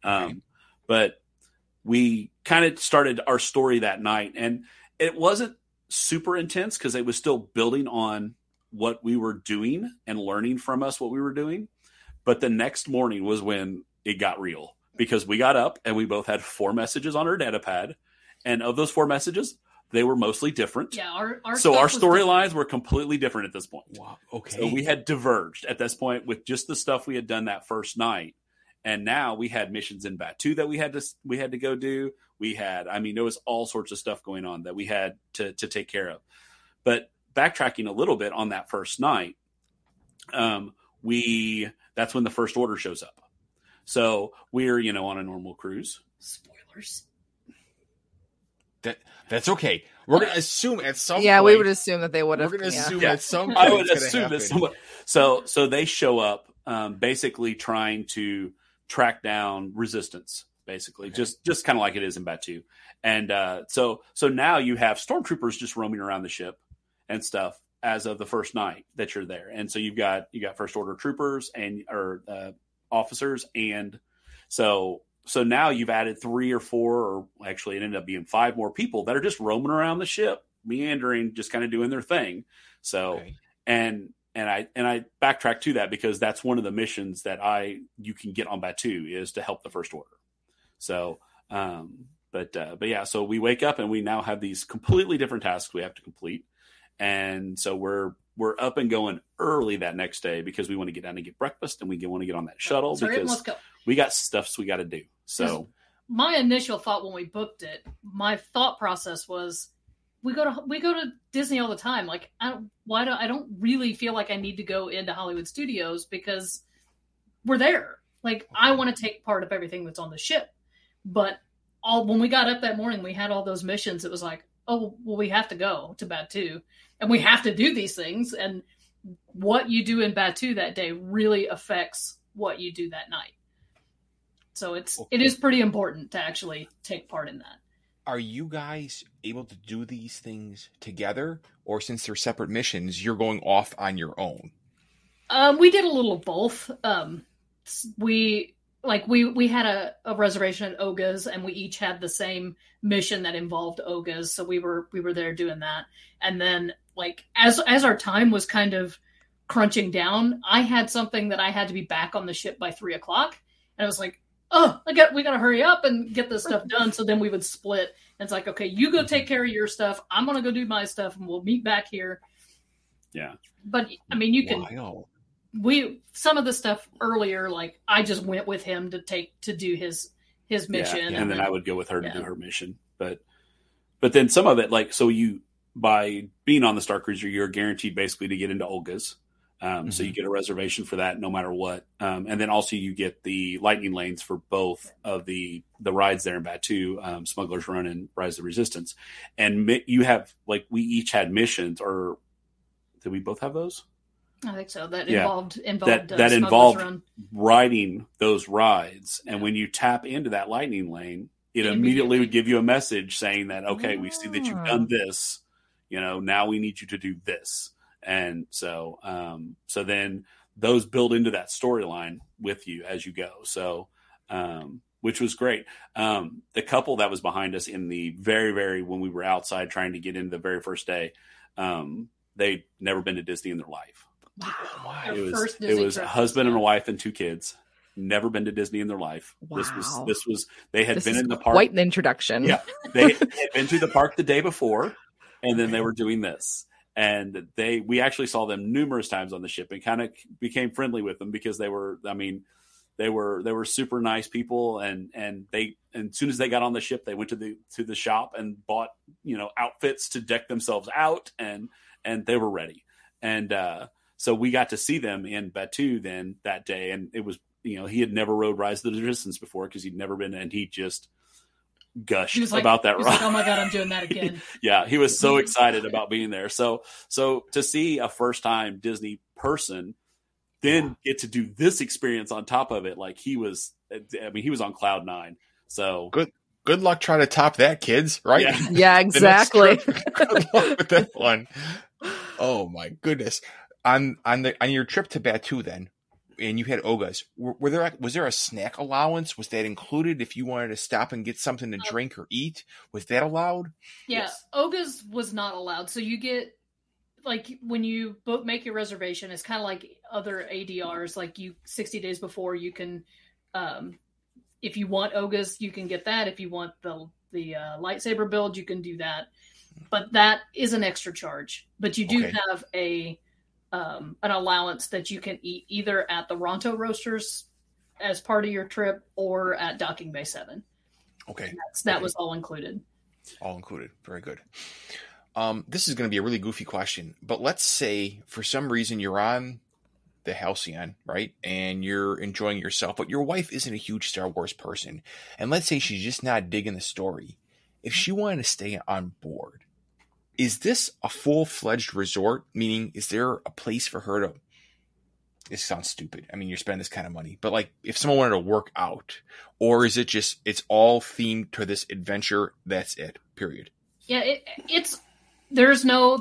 But we kind of started our story that night, and it wasn't super intense because it was still building on what we were doing and learning from us what we were doing. But the next morning was when it got real, because we got up and we both had 4 messages on our datapad, and of those 4 messages, they were mostly different. Yeah, our storylines were completely different at this point. Wow. Okay. So we had diverged at this point with just the stuff we had done that first night, and now we had missions in Batu that we had to go do. There was all sorts of stuff going on that we had to take care of. But backtracking a little bit on that first night, that's when the First Order shows up. So we're on a normal cruise. Spoilers. That's okay. We're gonna assume at some Yeah, point. we would assume that they would We're have. gonna assume Yeah. at some point. I would it's gonna assume happen. that someone. So they show up, basically trying to track down resistance, basically, Okay. just kind of like it is in Batu. And so now you have stormtroopers just roaming around the ship and stuff as of the first night that you're there. And so you got First Order troopers or officers, and so now you've added 3 or 4, or actually it ended up being 5 more people that are just roaming around the ship, meandering, just kind of doing their thing. So, Okay. and I backtrack to that because that's one of the missions that you can get on Batu is to help the First Order. So, but yeah, so we wake up and we now have these completely different tasks we have to complete. And so we're we're up and going early that next day because we want to get down and get breakfast, and we want to get on that shuttle Let's go. we got stuffs we got to do. So my initial thought when we booked it, my thought process was, we go to Disney all the time. Like, I don't really feel like I need to go into Hollywood Studios because we're there. Like, I want to take part of everything that's on the ship. But when we got up that morning, we had all those missions. It was like, oh, well, we have to go to Batuu, and we have to do these things. And what you do in Batuu that day really affects what you do that night. So it is pretty important to actually take part in that. Are you guys able to do these things together, or since they're separate missions, you're going off on your own? We did a little of both. We had a reservation at Oga's, and we each had the same mission that involved Oga's, so we were there doing that. And then, like, as our time was kind of crunching down, I had something that I had to be back on the ship by 3:00, and I was like, oh, we got to hurry up and get this stuff done. So then we would split. And it's like, okay, you go take care of your stuff. I'm going to go do my stuff, and we'll meet back here. Yeah. But I mean, you can, some of the stuff earlier, like I just went with him to do his mission. And then I would go with her to do her mission. But then some of it, like, so by being on the Star Cruiser, you're guaranteed basically to get into Olga's. So you get a reservation for that no matter what. And then also you get the lightning lanes for both of the rides there in Batuu, Smuggler's Run and Rise of the Resistance. And you have, like, we each had missions, or did we both have those? I think so. That involved that involved riding those rides. And when you tap into that lightning lane, it immediately would give you a message saying that, okay, we see that you've done this, now we need you to do this. And so then those build into that storyline with you as you go. So, which was great. The couple that was behind us in the very, very, when we were outside trying to get in the very first day, they'd never been to Disney in their life. Wow. It was a husband and a wife and 2 kids. Never been to Disney in their life. Wow. This was, they had been in the park. Quite an introduction. Yeah. They had been to the park the day before, and then they were doing this. And we actually saw them numerous times on the ship and kind of became friendly with them because they were super nice people. And as soon as they got on the ship, they went to the shop and bought, outfits to deck themselves out, and they were ready. And, so we got to see them in Batuu then that day. And it was, he had never rode Rise of the Resistance before because he'd never been, and he just gushed about that ride. Like, oh my God, I'm doing that again. Yeah, he was so excited about being there. So to see a first time Disney person then get to do this experience on top of it, like he was on cloud 9. So good luck trying to top that, kids. Right? Yeah, exactly. Good luck with that one. Oh my goodness. On your trip to Batuu then, and you had Oga's, was there a snack allowance? Was that included if you wanted to stop and get something to drink or eat? Was that allowed? Yeah, yes. Oga's was not allowed. So you get, like, when you make your reservation, it's kind of like other ADRs. Like, 60 days before, you can, if you want Oga's, you can get that. If you want the lightsaber build, you can do that. But that is an extra charge. But you do have an allowance that you can eat either at the Ronto Roasters as part of your trip or at Docking Bay 7. Okay. That was all included. All included. Very good. This is going to be a really goofy question, but let's say for some reason you're on the Halcyon, right? And you're enjoying yourself, but your wife isn't a huge Star Wars person. And let's say she's just not digging the story. If she wanted to stay on board, is this a full-fledged resort? Meaning, is there a place for her to... This sounds stupid. I mean, you're spending this kind of money. But, like, if someone wanted to work out, or is it just, it's all themed to this adventure, that's it, period? Yeah, it's... There's no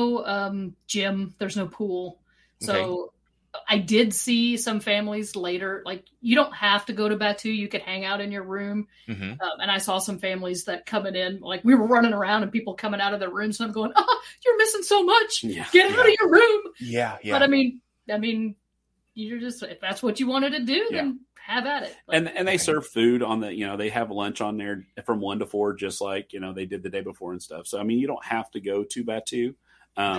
gym. There's no pool. So I did see some families later. Like, you don't have to go to Batuu. You could hang out in your room. Mm-hmm. And I saw some families that coming in, like, we were running around and people coming out of their rooms. And I'm going, oh, you're missing so much. Yeah, Get out of your room. Yeah. But I mean, you're just, if that's what you wanted to do, then have at it. Like, and they serve food on the, they have lunch on there from 1 to 4, just like, they did the day before and stuff. So, I mean, you don't have to go to Batuu.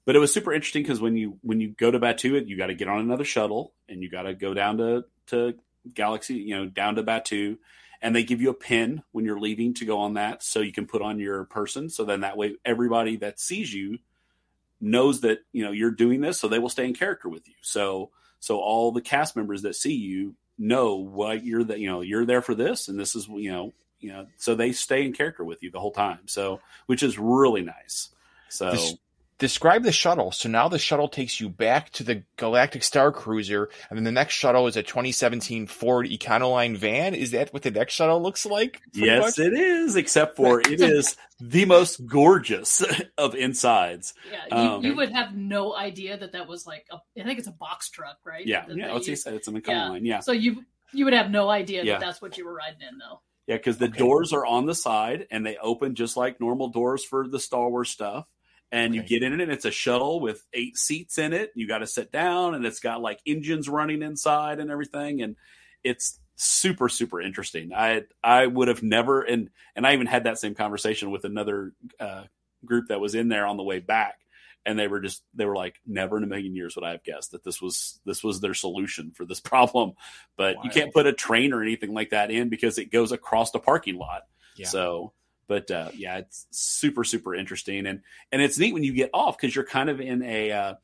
But it was super interesting because when you go to Batuu, you got to get on another shuttle and you got to go down to Galaxy, down to Batuu, and they give you a pin when you're leaving to go on that, so you can put on your person. So then that way, everybody that sees you knows that you're doing this, so they will stay in character with you. So all the cast members that see you know what you're there for this, and this is so they stay in character with you the whole time. So which is really nice. So. Describe the shuttle. So now the shuttle takes you back to the Galactic Star Cruiser, and then the next shuttle is a 2017 Ford Econoline van. Is that what the next shuttle looks like? Yes, it is, except for it is the most gorgeous of insides. Yeah, you would have no idea that was like, I think it's a box truck, right? Yeah, let's say it's an Econoline, yeah. So you would have no idea that that's what you were riding in, though. Yeah, because the doors are on the side, and they open just like normal doors for the Star Wars stuff. And you get in it, and it's a shuttle with 8 seats in it. You got to sit down, and it's got like engines running inside and everything. And it's super, super interesting. I would have never, and I even had that same conversation with another group that was in there on the way back. And they were like, never in a million years would I have guessed that this was their solution for this problem. But you can't put a train or anything like that in because it goes across the parking lot. Yeah. So. But it's super, super interesting. And it's neat when you get off because you're kind of in a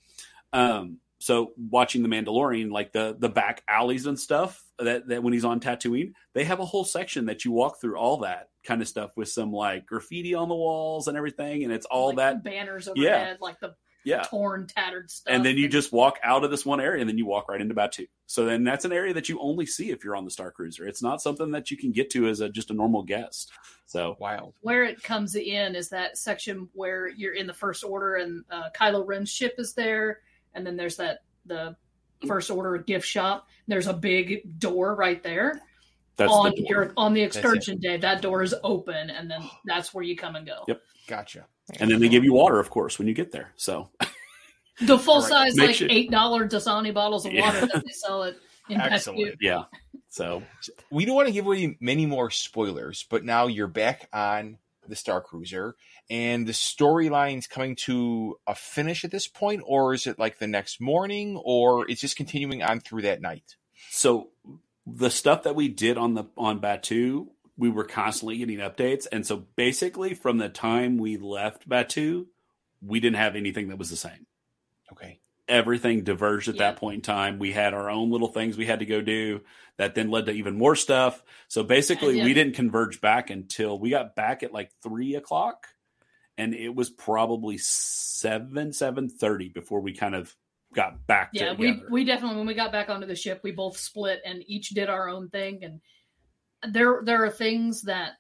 so watching The Mandalorian, like the back alleys and stuff that when he's on Tatooine, they have a whole section that you walk through all that kind of stuff with some like graffiti on the walls and everything. And it's all like that banners overhead, like the torn, tattered stuff. And then you just walk out of this one area and then you walk right into Batuu. So then that's an area that you only see if you're on the Star Cruiser. It's not something that you can get to as just a normal guest. So wild. Where it comes in is that section where you're in the First Order and Kylo Ren's ship is there. And then there's the First Order gift shop. There's a big door right there. That's on the excursion day. That door is open, and then that's where you come and go. Yep. Gotcha. And then they give you water, of course, when you get there. So the full size, like $8 Dasani bottles of water that they sell it in Excellent. Yeah. So we don't want to give away many more spoilers, but now you're back on the Star Cruiser, and the storyline's coming to a finish at this point, or is it like the next morning, or it's just continuing on through that night? So the stuff that we did on Batuu, we were constantly getting updates. And so basically from the time we left Batuu, we didn't have anything that was the same. Okay. Everything diverged at that point in time. We had our own little things we had to go do that then led to even more stuff. So basically we didn't converge back until we got back at like 3:00, and it was probably 7:30 before we kind of got back together. we definitely, when we got back onto the ship, we both split and each did our own thing. And there are things that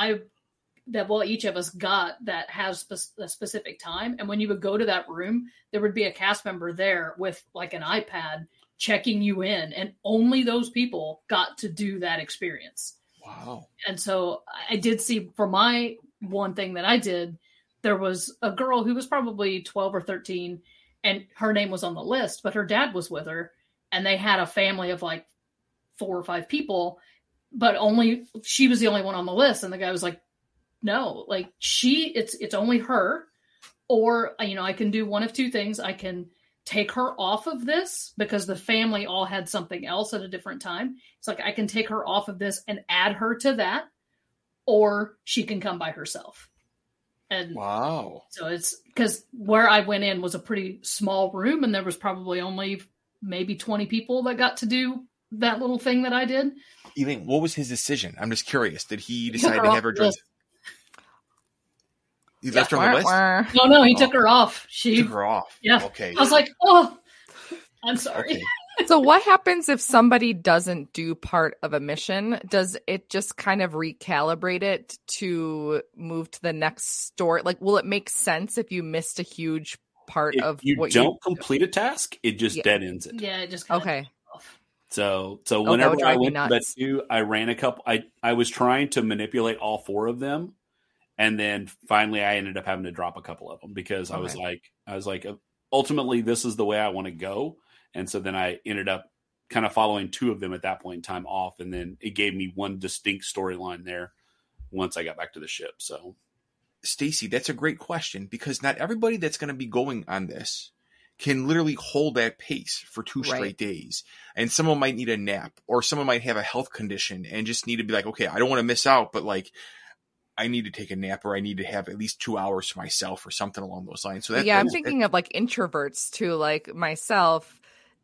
each of us got that has a specific time. And when you would go to that room, there would be a cast member there with like an iPad checking you in, and only those people got to do that experience. Wow. And so I did see, for my one thing that I did, there was a girl who was probably 12 or 13, and her name was on the list, but her dad was with her, and they had a family of like 4 or 5 people, but she was the only one on the list. And the guy was like, no, like it's only her, or, I can do one of two things. I can take her off of this because the family all had something else at a different time. It's like, I can take her off of this and add her to that, or she can come by herself. And wow. So it's because where I went in was a pretty small room, and there was probably only maybe 20 people that got to do that little thing that I did. Elaine, what was his decision? I'm just curious. Did he decide to have her join? He left her on the list? No, he took her off. She took her off. Yeah. Okay. I was like, oh, I'm sorry. Okay. So what happens if somebody doesn't do part of a mission? Does it just kind of recalibrate it to move to the next story? Like, will it make sense if you missed a huge part of what you don't complete a task? It just dead ends it. Yeah, it just okay. So whenever I went to Batuu, I ran a couple. I was trying to manipulate all 4 of them, and then finally I ended up having to drop a couple of them because I was like, ultimately this is the way I want to go. And so then I ended up kind of following 2 of them at that point in time off. And then it gave me one distinct storyline there once I got back to the ship. So Stacy, that's a great question, because not everybody that's going to be going on this can literally hold that pace for 2 straight days. And someone might need a nap, or someone might have a health condition and just need to be like, okay, I don't want to miss out, but like, I need to take a nap, or I need to have at least 2 hours to myself, or something along those lines. So I'm thinking of like introverts too, like myself.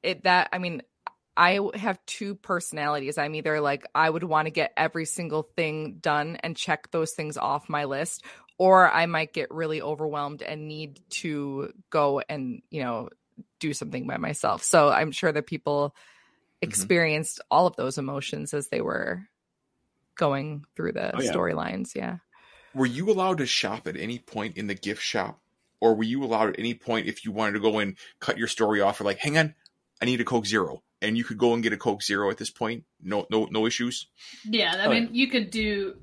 I have 2 personalities. I'm either like, I would want to get every single thing done and check those things off my list, or I might get really overwhelmed and need to go and, do something by myself. So I'm sure that people experienced all of those emotions as they were going through the storylines. Yeah. Were you allowed to shop at any point in the gift shop? Or were you allowed at any point, if you wanted to go and cut your story off, or like, hang on, I need a Coke Zero, and you could go and get a Coke Zero at this point? No issues. Yeah. I mean, you could do,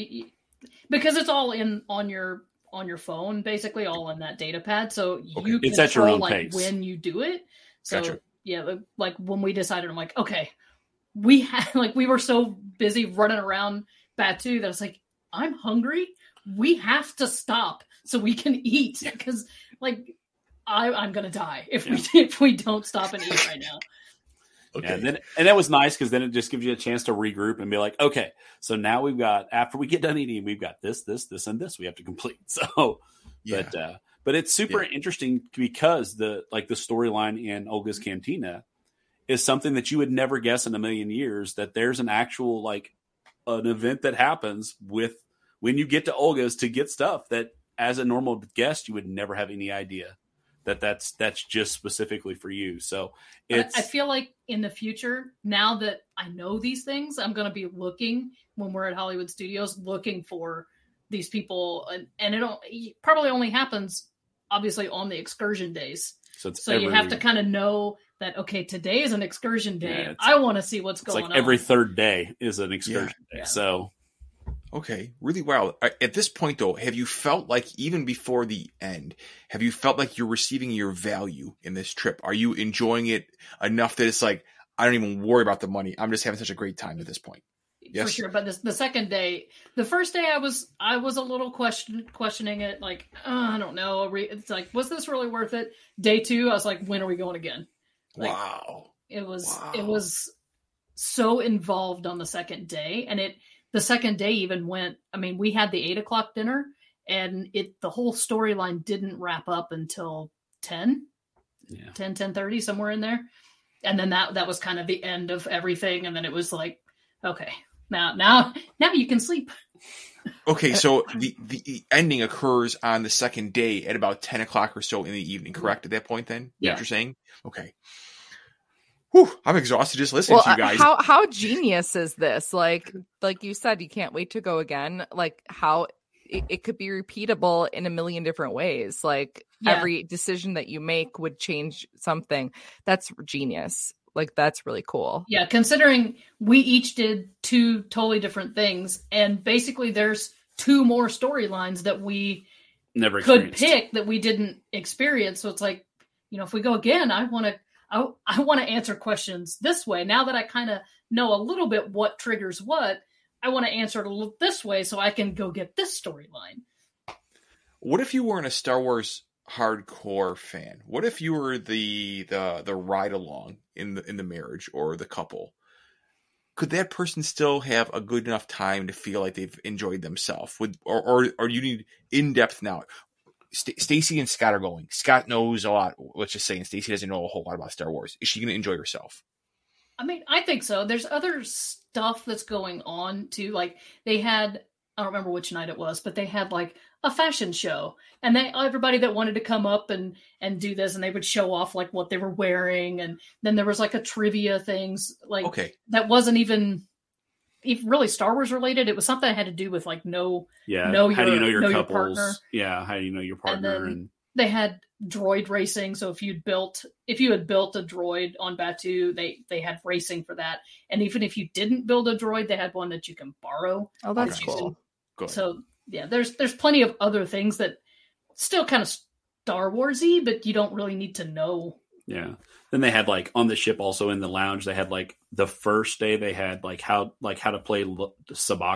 because it's all on your phone, basically all in that data pad. So you it's at your own like pace when you do it. So Gotcha. like when we decided, I'm like, okay, we were so busy running around Batu that I was like, I'm hungry. We have to stop so we can eat, because like I'm gonna die if we don't stop and eat right now. Okay. Yeah, and that was nice, because then it just gives you a chance to regroup and be like, okay, so now after we get done eating, we've got this, and this we have to complete. So, but it's super interesting, because the storyline in Olga's Cantina is something that you would never guess in a million years, that there's an actual an event that happens when you get to Olga's to get stuff that as a normal guest you would never have any idea that's just specifically for you. So I feel like in the future, now that I know these things, I'm going to be looking when we're at Hollywood Studios, looking for these people, and it probably only happens obviously on the excursion days. So you have to kind of know that, okay, today is an excursion day. Yeah, I want to see what's going on. Every third day is an excursion day. Yeah. So. Okay, really wild. At this point, though, have you felt like, even before the end, have you felt like you're receiving your value in this trip? Are you enjoying it enough that it's like, I don't even worry about the money, I'm just having such a great time at this point? Yes? For sure. But the second day, the first day I was a little questioning it. Like, I don't know. It's like, was this really worth it? Day 2, I was like, when are we going again? Like, wow. It was so involved on the second day, and the second day even went, we had the 8:00 dinner, and the whole storyline didn't wrap up until 10, 10:30, somewhere in there. And then that was kind of the end of everything. And then it was like, okay, now you can sleep. Okay. So the ending occurs on the second day at about 10:00 or so in the evening, correct? At that point then? Yeah. What you're saying? Okay. Whew, I'm exhausted just listening to you guys. How genius is this? Like you said, you can't wait to go again. Like, how it could be repeatable in a million different ways. Like, every decision that you make would change something. That's genius. Like, that's really cool. Yeah, considering we each did 2 totally different things, and basically there's 2 more storylines that we never could pick that we didn't experience. So it's like, if we go again, I want to answer questions this way. Now that I kind of know a little bit what triggers what, I want to answer it this way so I can go get this storyline. What if you weren't a Star Wars hardcore fan? What if you were the ride along in the marriage or the couple? Could that person still have a good enough time to feel like they've enjoyed themselves? Or you need in-depth knowledge? Stacy and Scott are going. Scott knows a lot, let's just say, and Stacy doesn't know a whole lot about Star Wars. Is she going to enjoy herself? I think so. There's other stuff that's going on too. Like, they had, I don't remember which night it was, but they had like a fashion show, and everybody that wanted to come up and do this, and they would show off like what they were wearing. And then there was like a trivia things, like, that wasn't even really Star Wars related. It was something that had to do with like, how do you know your couples? Your partner. Yeah. How do you know your partner? And they had droid racing. So if you had built a droid on Batu, they had racing for that. And even if you didn't build a droid, they had one that you can borrow. Oh, that's cool. Good. So yeah, there's plenty of other things that still kind of Star Warsy, but you don't really need to know. Yeah. Then they had like on the ship, also in the lounge, they had like the first day they had like how to play sabacc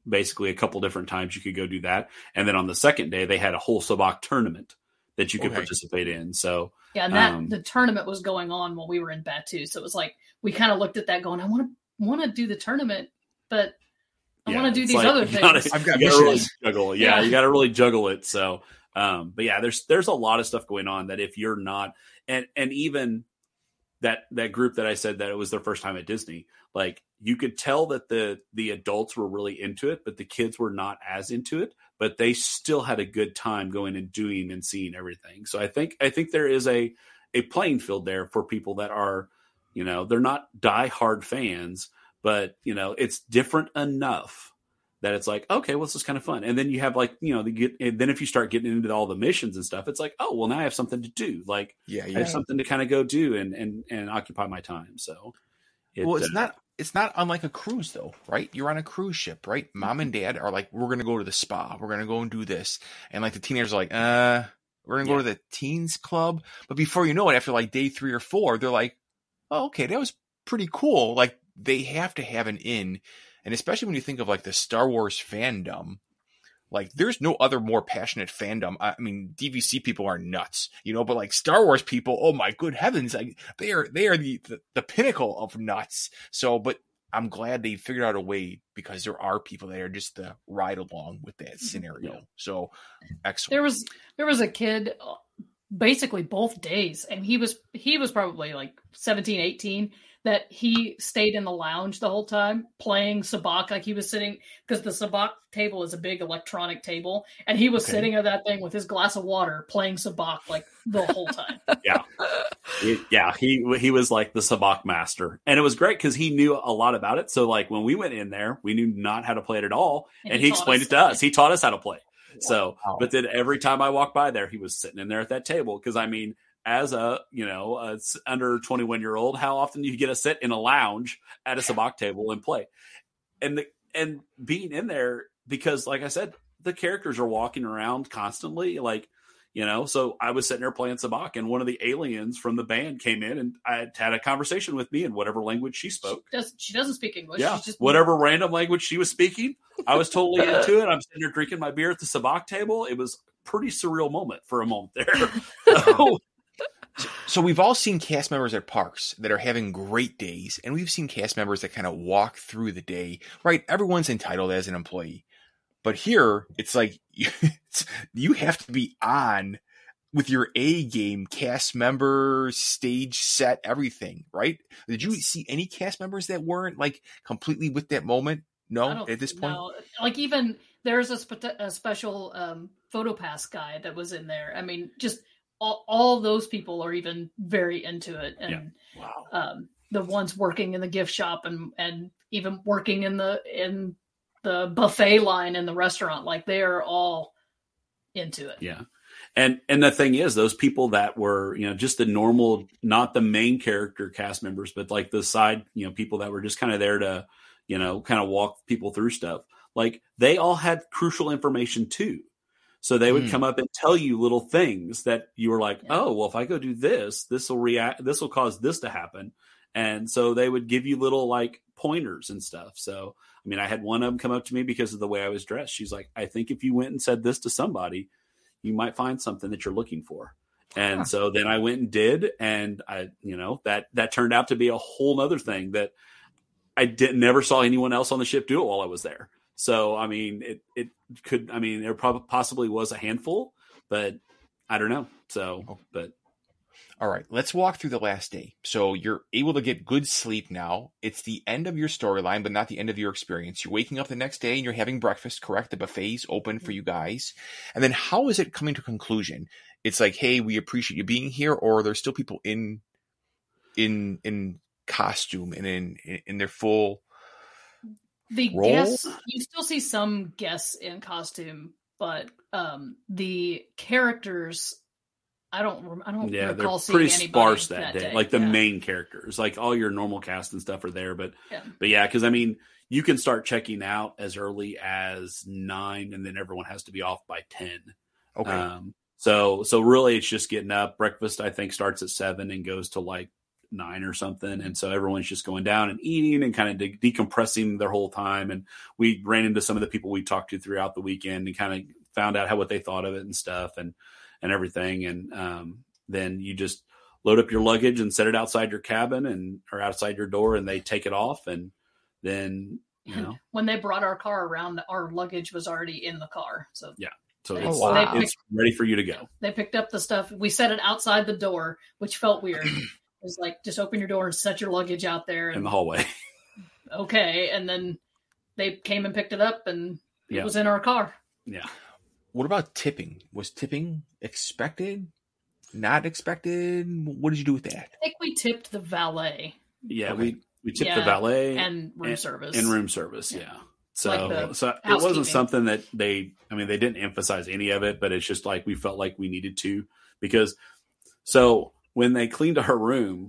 basically a couple different times you could go do that. And then on the second day, they had a whole sabacc tournament that you could participate in. So yeah, and the tournament was going on while we were in Batu. So it was like, we kind of looked at that going, I want to do the tournament, but I want to do these other things. I've got you gotta really juggle. Yeah, you got to really juggle it. So, but yeah, there's a lot of stuff going on that if you're not, and even that group that I said that it was their first time at Disney, like you could tell that the adults were really into it, but the kids were not as into it, but they still had a good time going and doing and seeing everything. So I think there is a playing field there for people that are, they're not diehard fans, but it's different enough that it's like, okay, well, this is kind of fun. And then you have like, and then if you start getting into all the missions and stuff, it's like, oh, well, now I have something to do. Like, I have something to kind of go do and occupy my time. So, it's not unlike a cruise though, right? You're on a cruise ship, right? Mom and dad are like, we're going to go to the spa. We're going to go and do this. And like the teenagers are like, we're going to go to the teens club. But before you know it, after like day 3 or 4, they're like, oh, okay, that was pretty cool. Like they have to have an in. And especially when you think of like the Star Wars fandom, like there's no other more passionate fandom. I mean, DVC people are nuts, but like Star Wars people, oh my good heavens, like they are the pinnacle of nuts. So, but I'm glad they figured out a way because there are people that are just to ride along with that scenario. Yeah. So excellent. There was a kid basically both days, and he was probably like 17, 18, that he stayed in the lounge the whole time playing sabacc. Like he was sitting, because the sabacc table is a big electronic table, and he was sitting at that thing with his glass of water playing sabacc like the whole time. He was like the sabacc master, and it was great because he knew a lot about it. So like when we went in there, we knew not how to play it at all, and he explained it to us. He taught us how to play. So, but then every time I walked by there, he was sitting in there at that table. Because I mean, as a under 21-year-old, how often do you get to sit in a lounge at a sabacc table and play? And being in there, because like I said, the characters are walking around constantly, like, so I was sitting there playing sabacc, and one of the aliens from the band came in and I had a conversation with me in whatever language she spoke. She doesn't speak English. Yeah, she's just whatever random language she was speaking, I was totally into it. I'm sitting there drinking my beer at the sabacc table. It was a pretty surreal moment for a moment there. So we've all seen cast members at parks that are having great days, and we've seen cast members that kind of walk through the day, right? Everyone's entitled as an employee. But here, it's like you have to be on with your A game, cast member, stage set, everything, right? Did you see any cast members that weren't like completely with that moment? No, at this point? No. Like even there's a special PhotoPass guy that was in there. I mean, just all those people are even very into it. And the ones working in the gift shop and even working in the buffet line in the restaurant, like they are all into it. Yeah. And the thing is, those people that were, just the normal, not the main character cast members, but like the side, people that were just kind of there to, kind of walk people through stuff. Like they all had crucial information too. So they would come up and tell you little things that you were like, oh, well, if I go do this, this will cause this to happen. And so they would give you little like pointers and stuff. So, I mean, I had one of them come up to me because of the way I was dressed. She's like, I think if you went and said this to somebody, you might find something that you're looking for. And so then I went and did, and I, that turned out to be a whole nother thing that I never saw anyone else on the ship do it while I was there. So, I mean, there probably possibly was a handful, but I don't know. So, but. All right, let's walk through the last day. So you're able to get good sleep now. It's the end of your storyline, but not the end of your experience. You're waking up the next day and you're having breakfast, correct? The buffet's open for you guys. And then how is it coming to conclusion? It's like, hey, we appreciate you being here, or there's still people in costume and in their full role? Guests, you still see some guests in costume, but the characters, I don't recall seeing pretty anybody sparse that day. day. Like the main characters, like all your normal cast and stuff are there. But because I mean, you can start checking out as early as 9, and then everyone has to be off by 10. Okay. So really, it's just getting up. Breakfast, I think, starts at 7 and goes to like 9 or something. And so everyone's just going down and eating and kind of decompressing their whole time. And we ran into some of the people we talked to throughout the weekend and kind of found out what they thought of it and stuff and everything. And then you just load up your luggage and set it outside your cabin or outside your door, and they take it off. And then, when they brought our car around, our luggage was already in the car. So yeah. So it's ready for you to go. They picked up the stuff. We set it outside the door, which felt weird. It was like, just open your door and set your luggage out there. In the hallway. Okay. And then they came and picked it up, and it was in our car. Yeah. What about tipping? Was tipping expected? Not expected? What did you do with that? I think we tipped the valet. Yeah, okay. we tipped the valet and room service. And room service, yeah. So, like it wasn't something that they didn't emphasize any of it, but it's just like we felt like we needed to, because when they cleaned our room,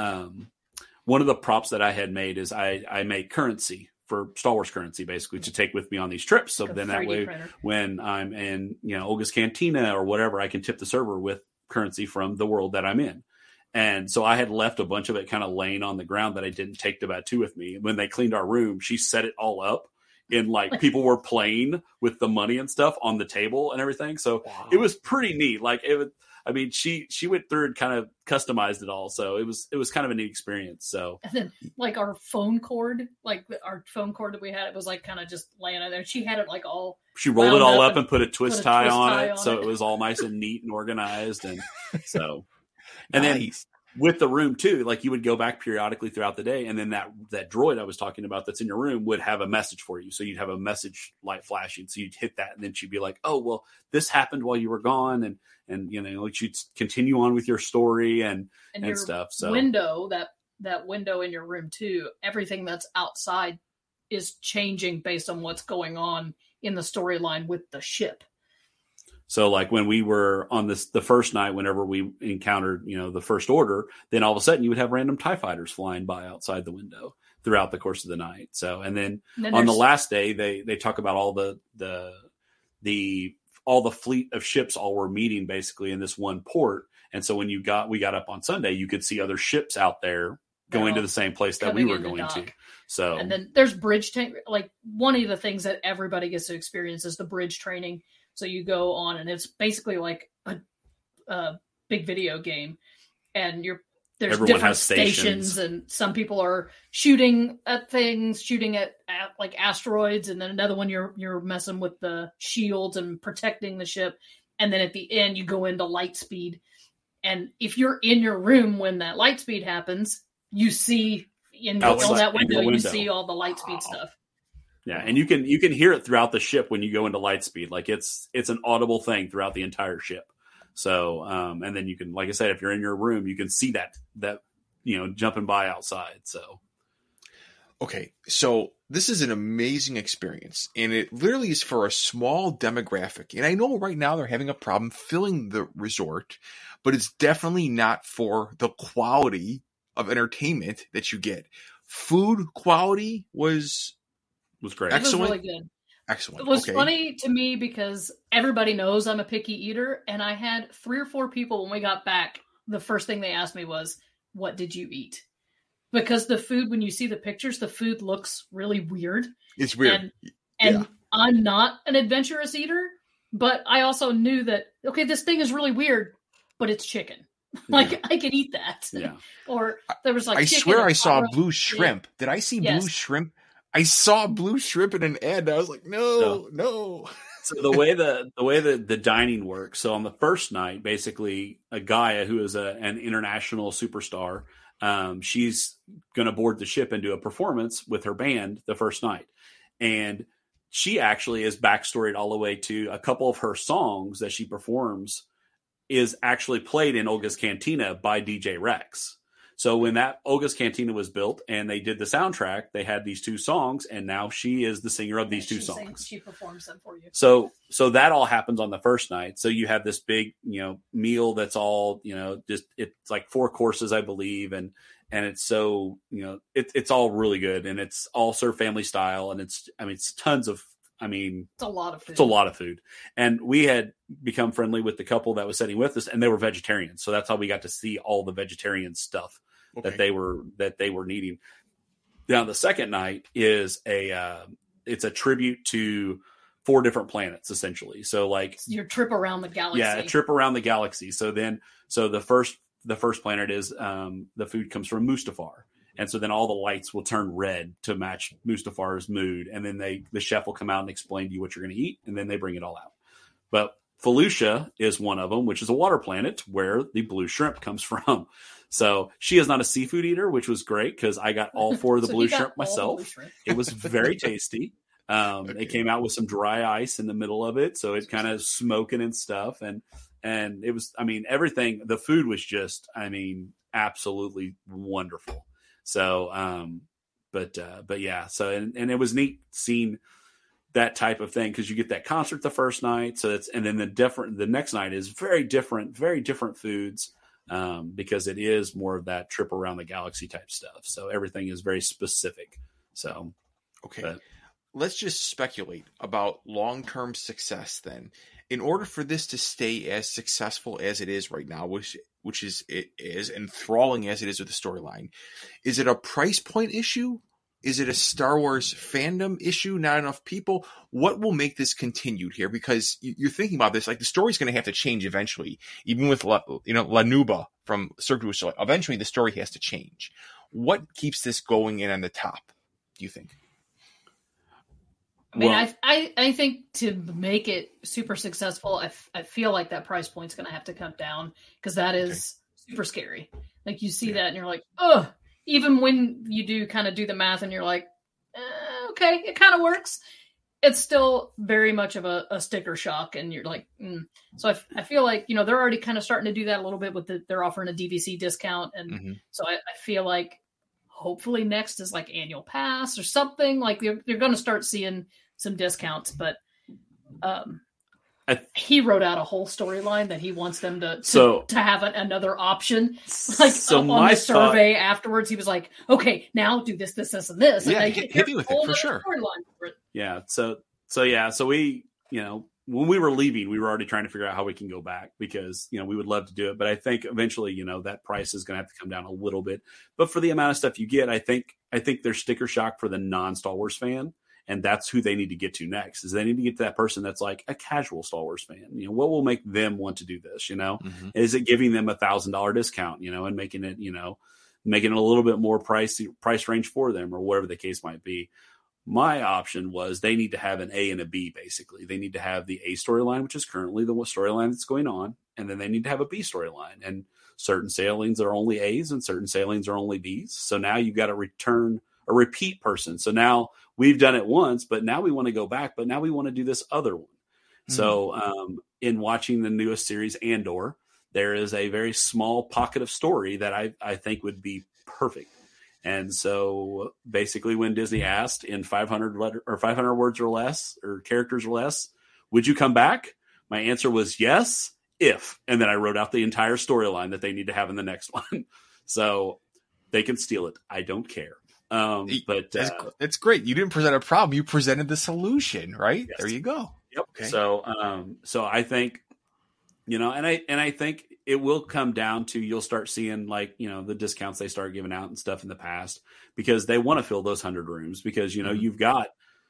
one of the props that I had made is I made currency for Star Wars currency, basically, to take with me on these trips. So then that way, when I'm in, Olga's Cantina or whatever, I can tip the server with currency from the world that I'm in. And so I had left a bunch of it kind of laying on the ground that I didn't take to Batuu with me. When they cleaned our room, she set it all up, and like people were playing with the money and stuff on the table and everything. So It was pretty neat. Like she went through and kind of customized it all. So it was kind of a neat experience. So, and then like our phone cord that we had, it was like kind of just laying out there. She had it like all. She rolled it all up and put a twist tie on it. So it was all nice and neat and organized. And so, and nice. Then with the room too, like you would go back periodically throughout the day, and then that droid I was talking about that's in your room would have a message for you. So you'd have a message light flashing. So you'd hit that, and then she'd be like, "Oh, well, this happened while you were gone," and like you'd continue on with your story and your stuff. So window, that window in your room too, everything that's outside is changing based on what's going on in the storyline with the ship. So like when we were on the first night, whenever we encountered, the First Order, then all of a sudden you would have random TIE fighters flying by outside the window throughout the course of the night. So, and then on the last day, they talk about all all the fleet of ships all were meeting basically in this one port. And so when we got up on Sunday, you could see other ships out there going to the same place that we were going to. So, and then there's bridge like one of the things that everybody gets to experience is the bridge training. So you go on, and it's basically like a big video game, and there's everyone different stations, and some people are shooting at things, shooting at like asteroids, and then another one you're messing with the shields and protecting the ship, and then at the end you go into light speed, and if you're in your room when that light speed happens, you see on that window you see all the light speed stuff. Yeah, and you can hear it throughout the ship when you go into light speed. Like it's an audible thing throughout the entire ship. So, and then you can, like I said, if you're in your room, you can see that jumping by outside. So, okay, so this is an amazing experience, and it literally is for a small demographic. And I know right now they're having a problem filling the resort, but it's definitely not for the quality of entertainment that you get. Food quality was great. Excellent. It was really good. Excellent. It was funny to me because everybody knows I'm a picky eater, and I had 3 or 4 people when we got back. The first thing they asked me was, "What did you eat?" Because the food, when you see the pictures, the food looks really weird. It's weird. And I'm not an adventurous eater, but I also knew that, okay, this thing is really weird, but it's chicken. Like I can eat that. Yeah. Or there was like I swear I saw blue shrimp. Did I see blue shrimp? I saw blue shrimp in an ad. And I was like, no. So the way the dining works. So on the first night, basically, Gaia, who is an international superstar, she's going to board the ship and do a performance with her band the first night, and she actually is backstoried all the way to a couple of her songs that she performs is actually played in Olga's Cantina by DJ Rex. So when that Olga's Cantina was built and they did the soundtrack, they had these 2 songs, and now she is the singer of these 2 songs. She performs them for you. So that all happens on the first night. So you have this big, meal that's all, just it's like 4 courses, I believe, and it's so, it's all really good, and it's all served family style, and it's tons of. It's a lot of food. It's a lot of food. And we had become friendly with the couple that was sitting with us, and they were vegetarians. So that's how we got to see all the vegetarian stuff that they were needing. Now the second night is it's a tribute to 4 different planets essentially. So like your trip around the galaxy. Yeah, a trip around the galaxy. So the first planet is the food comes from Mustafar. And so then all the lights will turn red to match Mustafar's mood. And then the chef will come out and explain to you what you're going to eat. And then they bring it all out. But Felucia is one of them, which is a water planet where the blue shrimp comes from. So she is not a seafood eater, which was great because I got all 4 of the blue shrimp myself. It was very tasty. It came out with some dry ice in the middle of it. So it kind of smoking and stuff. And it was, everything, the food was just, absolutely wonderful. So, but yeah, so, and it was neat seeing that type of thing. Cause you get that concert the first night. So and then the next night is very different foods. Because it is more of that trip around the galaxy type stuff. So everything is very specific. So, okay. Let's just speculate about long-term success then. In order for this to stay as successful as it is right now, which is enthralling as it is with the storyline, is it a price point issue? Is it a Star Wars fandom issue? Not enough people? What will make this continued here? Because you're thinking about this, like the story's going to have to change eventually. Even with La Nuba from Cirque du Soleil, eventually the story has to change. What keeps this going in on the top, do you think? I think to make it super successful, I feel like that price point's going to have to come down because that is super scary. Like you see that and you're like, ugh. Even when you do the math and you're like, okay, it kind of works. It's still very much of a sticker shock. And you're like, So I feel like, they're already kind of starting to do that a little bit with they're offering a DVC discount. And so I feel like hopefully next is like annual pass or something like you're going to start seeing some discounts, but he wrote out a whole storyline that he wants them to have another option. Like on the survey afterwards, he was like, "Okay, now do this, and this." Yeah, and hit me with it for sure. For it. Yeah. So we, when we were leaving, we were already trying to figure out how we can go back because we would love to do it, but I think eventually that price is going to have to come down a little bit. But for the amount of stuff you get, I think there's sticker shock for the non-Star Wars fan. And that's who they need to get to next is they need to get to that person that's like a casual Star Wars fan. What will make them want to do this? Is it giving them $1,000 discount, and making it a little bit more price range for them or whatever the case might be. My option was they need to have an A and a B, basically. They need to have the A storyline, which is currently the storyline that's going on. And then they need to have a B storyline. And certain sailings are only A's and certain sailings are only B's. So now you've got to return a repeat person. So now we've done it once, but now we want to go back, but now we want to do this other one. So in watching the newest series, Andor, there is a very small pocket of story that I think would be perfect. And so basically when Disney asked in 500 words or less, or characters or less, would you come back? My answer was yes, if. And then I wrote out the entire storyline that they need to have in the next one. So they can steal it. I don't care. But it's great. You didn't present a problem. You presented the solution, right? Yes. There you go. Yep. Okay. So I think, and I think it will come down to, you'll start seeing the discounts they start giving out and stuff in the past because they want to fill those 100 rooms because, you've got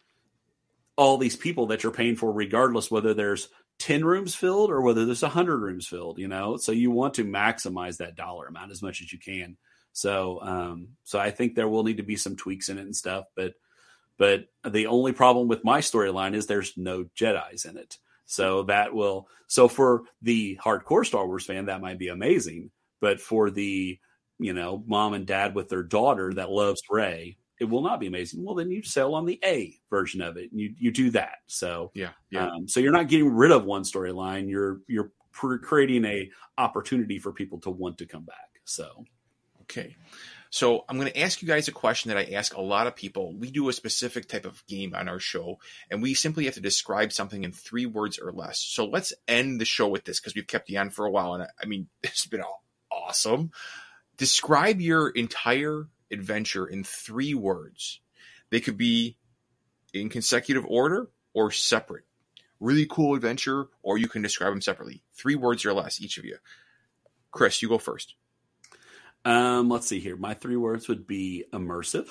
all these people that you're paying for regardless, whether there's 10 rooms filled or whether there's 100 rooms filled, so you want to maximize that dollar amount as much as you can. So I think there will need to be some tweaks in it and stuff, but the only problem with my storyline is there's no Jedis in it. So for the hardcore Star Wars fan, that might be amazing, but for the, mom and dad with their daughter that loves Rey, it will not be amazing. Well, then you sail on the A version of it and you do that. So, so you're not getting rid of one storyline. You're creating a opportunity for people to want to come back. So. Okay. So I'm going to ask you guys a question that I ask a lot of people. We do a specific type of game on our show, and we simply have to describe something in 3 words or less. So let's end the show with this because we've kept you on for a while, and it's been awesome. Describe your entire adventure in 3 words. They could be in consecutive order or separate. Really cool adventure, or you can describe them separately. 3 words or less, each of you. Chris, you go first. Let's see here. My 3 words would be immersive,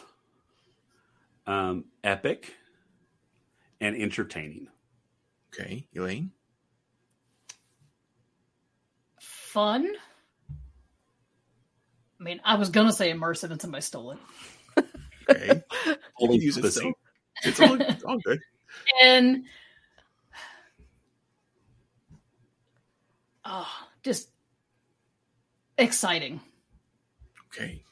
epic, and entertaining. Okay, Elaine. Fun. I mean, I was gonna say immersive and somebody stole it. Okay, Only use it pussy. still. It's all good. And just exciting. Okay.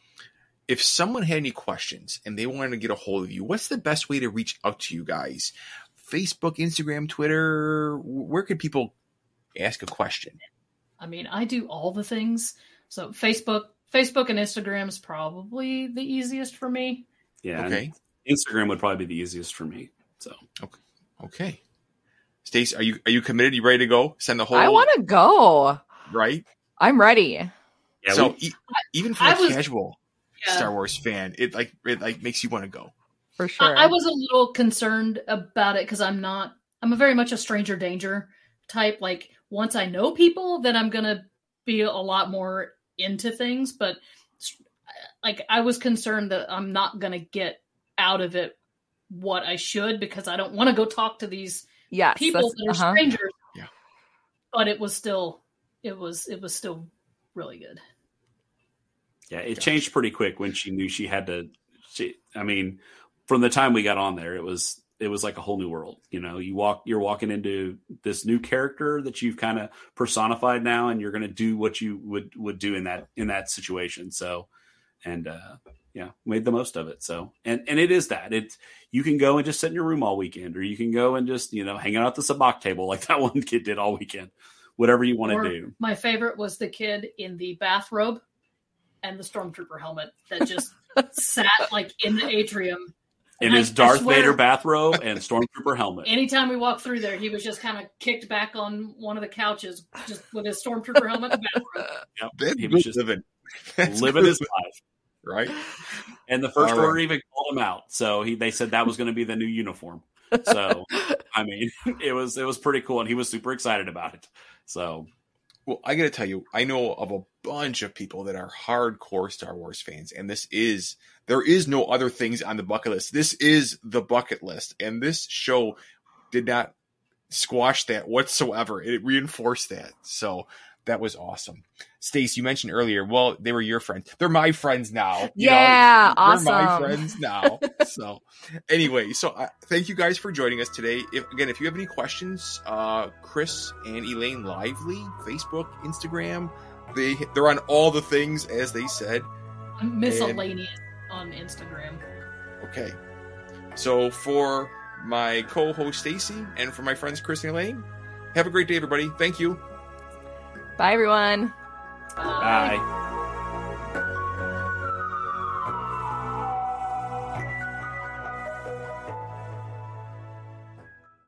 If someone had any questions and they wanted to get a hold of you, what's the best way to reach out to you guys? Facebook, Instagram, Twitter? Where could people ask a question? I mean, I do all the things. So Facebook and Instagram is probably the easiest for me. Yeah. Okay. Instagram would probably be the easiest for me. So Okay. Stace, are you committed? You ready to go? Send the whole. I want to go. Right. I'm ready. yeah, So even for I a was- casual Yeah. Star Wars fan, it makes you want to go. For sure. I was a little concerned about it because I'm a very much a stranger danger type. Like once I know people, then I'm gonna be a lot more into things. But like I was concerned that I'm not gonna get out of it what I should because I don't want to go talk to these yes, people that are strangers. Yeah. But it was still still really good. Yeah, it changed pretty quick when she knew she had to. I mean, from the time we got on there, it was like a whole new world. You know, you're walking into this new character that you've kind of personified now, and you're going to do what you would do in that situation. So, and made the most of it. So, and it is that you can go and just sit in your room all weekend, or you can go and just hang out at the sabacc table like that one kid did all weekend. Whatever you want to do. My favorite was the kid in the bathrobe and the stormtrooper helmet that just sat like in the atrium in his Darth Vader bathrobe and stormtrooper helmet. Anytime we walked through there, he was just kind of kicked back on one of the couches just with his stormtrooper helmet and bathrobe. Yep. That's He was just living his life. right? And the first All order right. even called him out. So they said that was going to be the new uniform. So, I mean, it was pretty cool. And he was super excited about it. So, Well, I got to tell you, I know of a bunch of people that are hardcore Star Wars fans, and there is no other things on the bucket list. This is the bucket list, and this show did not squash that whatsoever. It reinforced that. So that was awesome. Stace, you mentioned earlier, well, they were your friends. They're my friends now. Yeah, They're my awesome. friends now. So anyway, thank you guys for joining us today. If you have any questions, Chris and Elaine Lively, Facebook, Instagram, they're on all the things, as they said. Miscellaneous on Instagram. Okay. So for my co-host Stacy and for my friends Chris and Elaine, have a great day, everybody. Thank you. Bye, everyone. bye.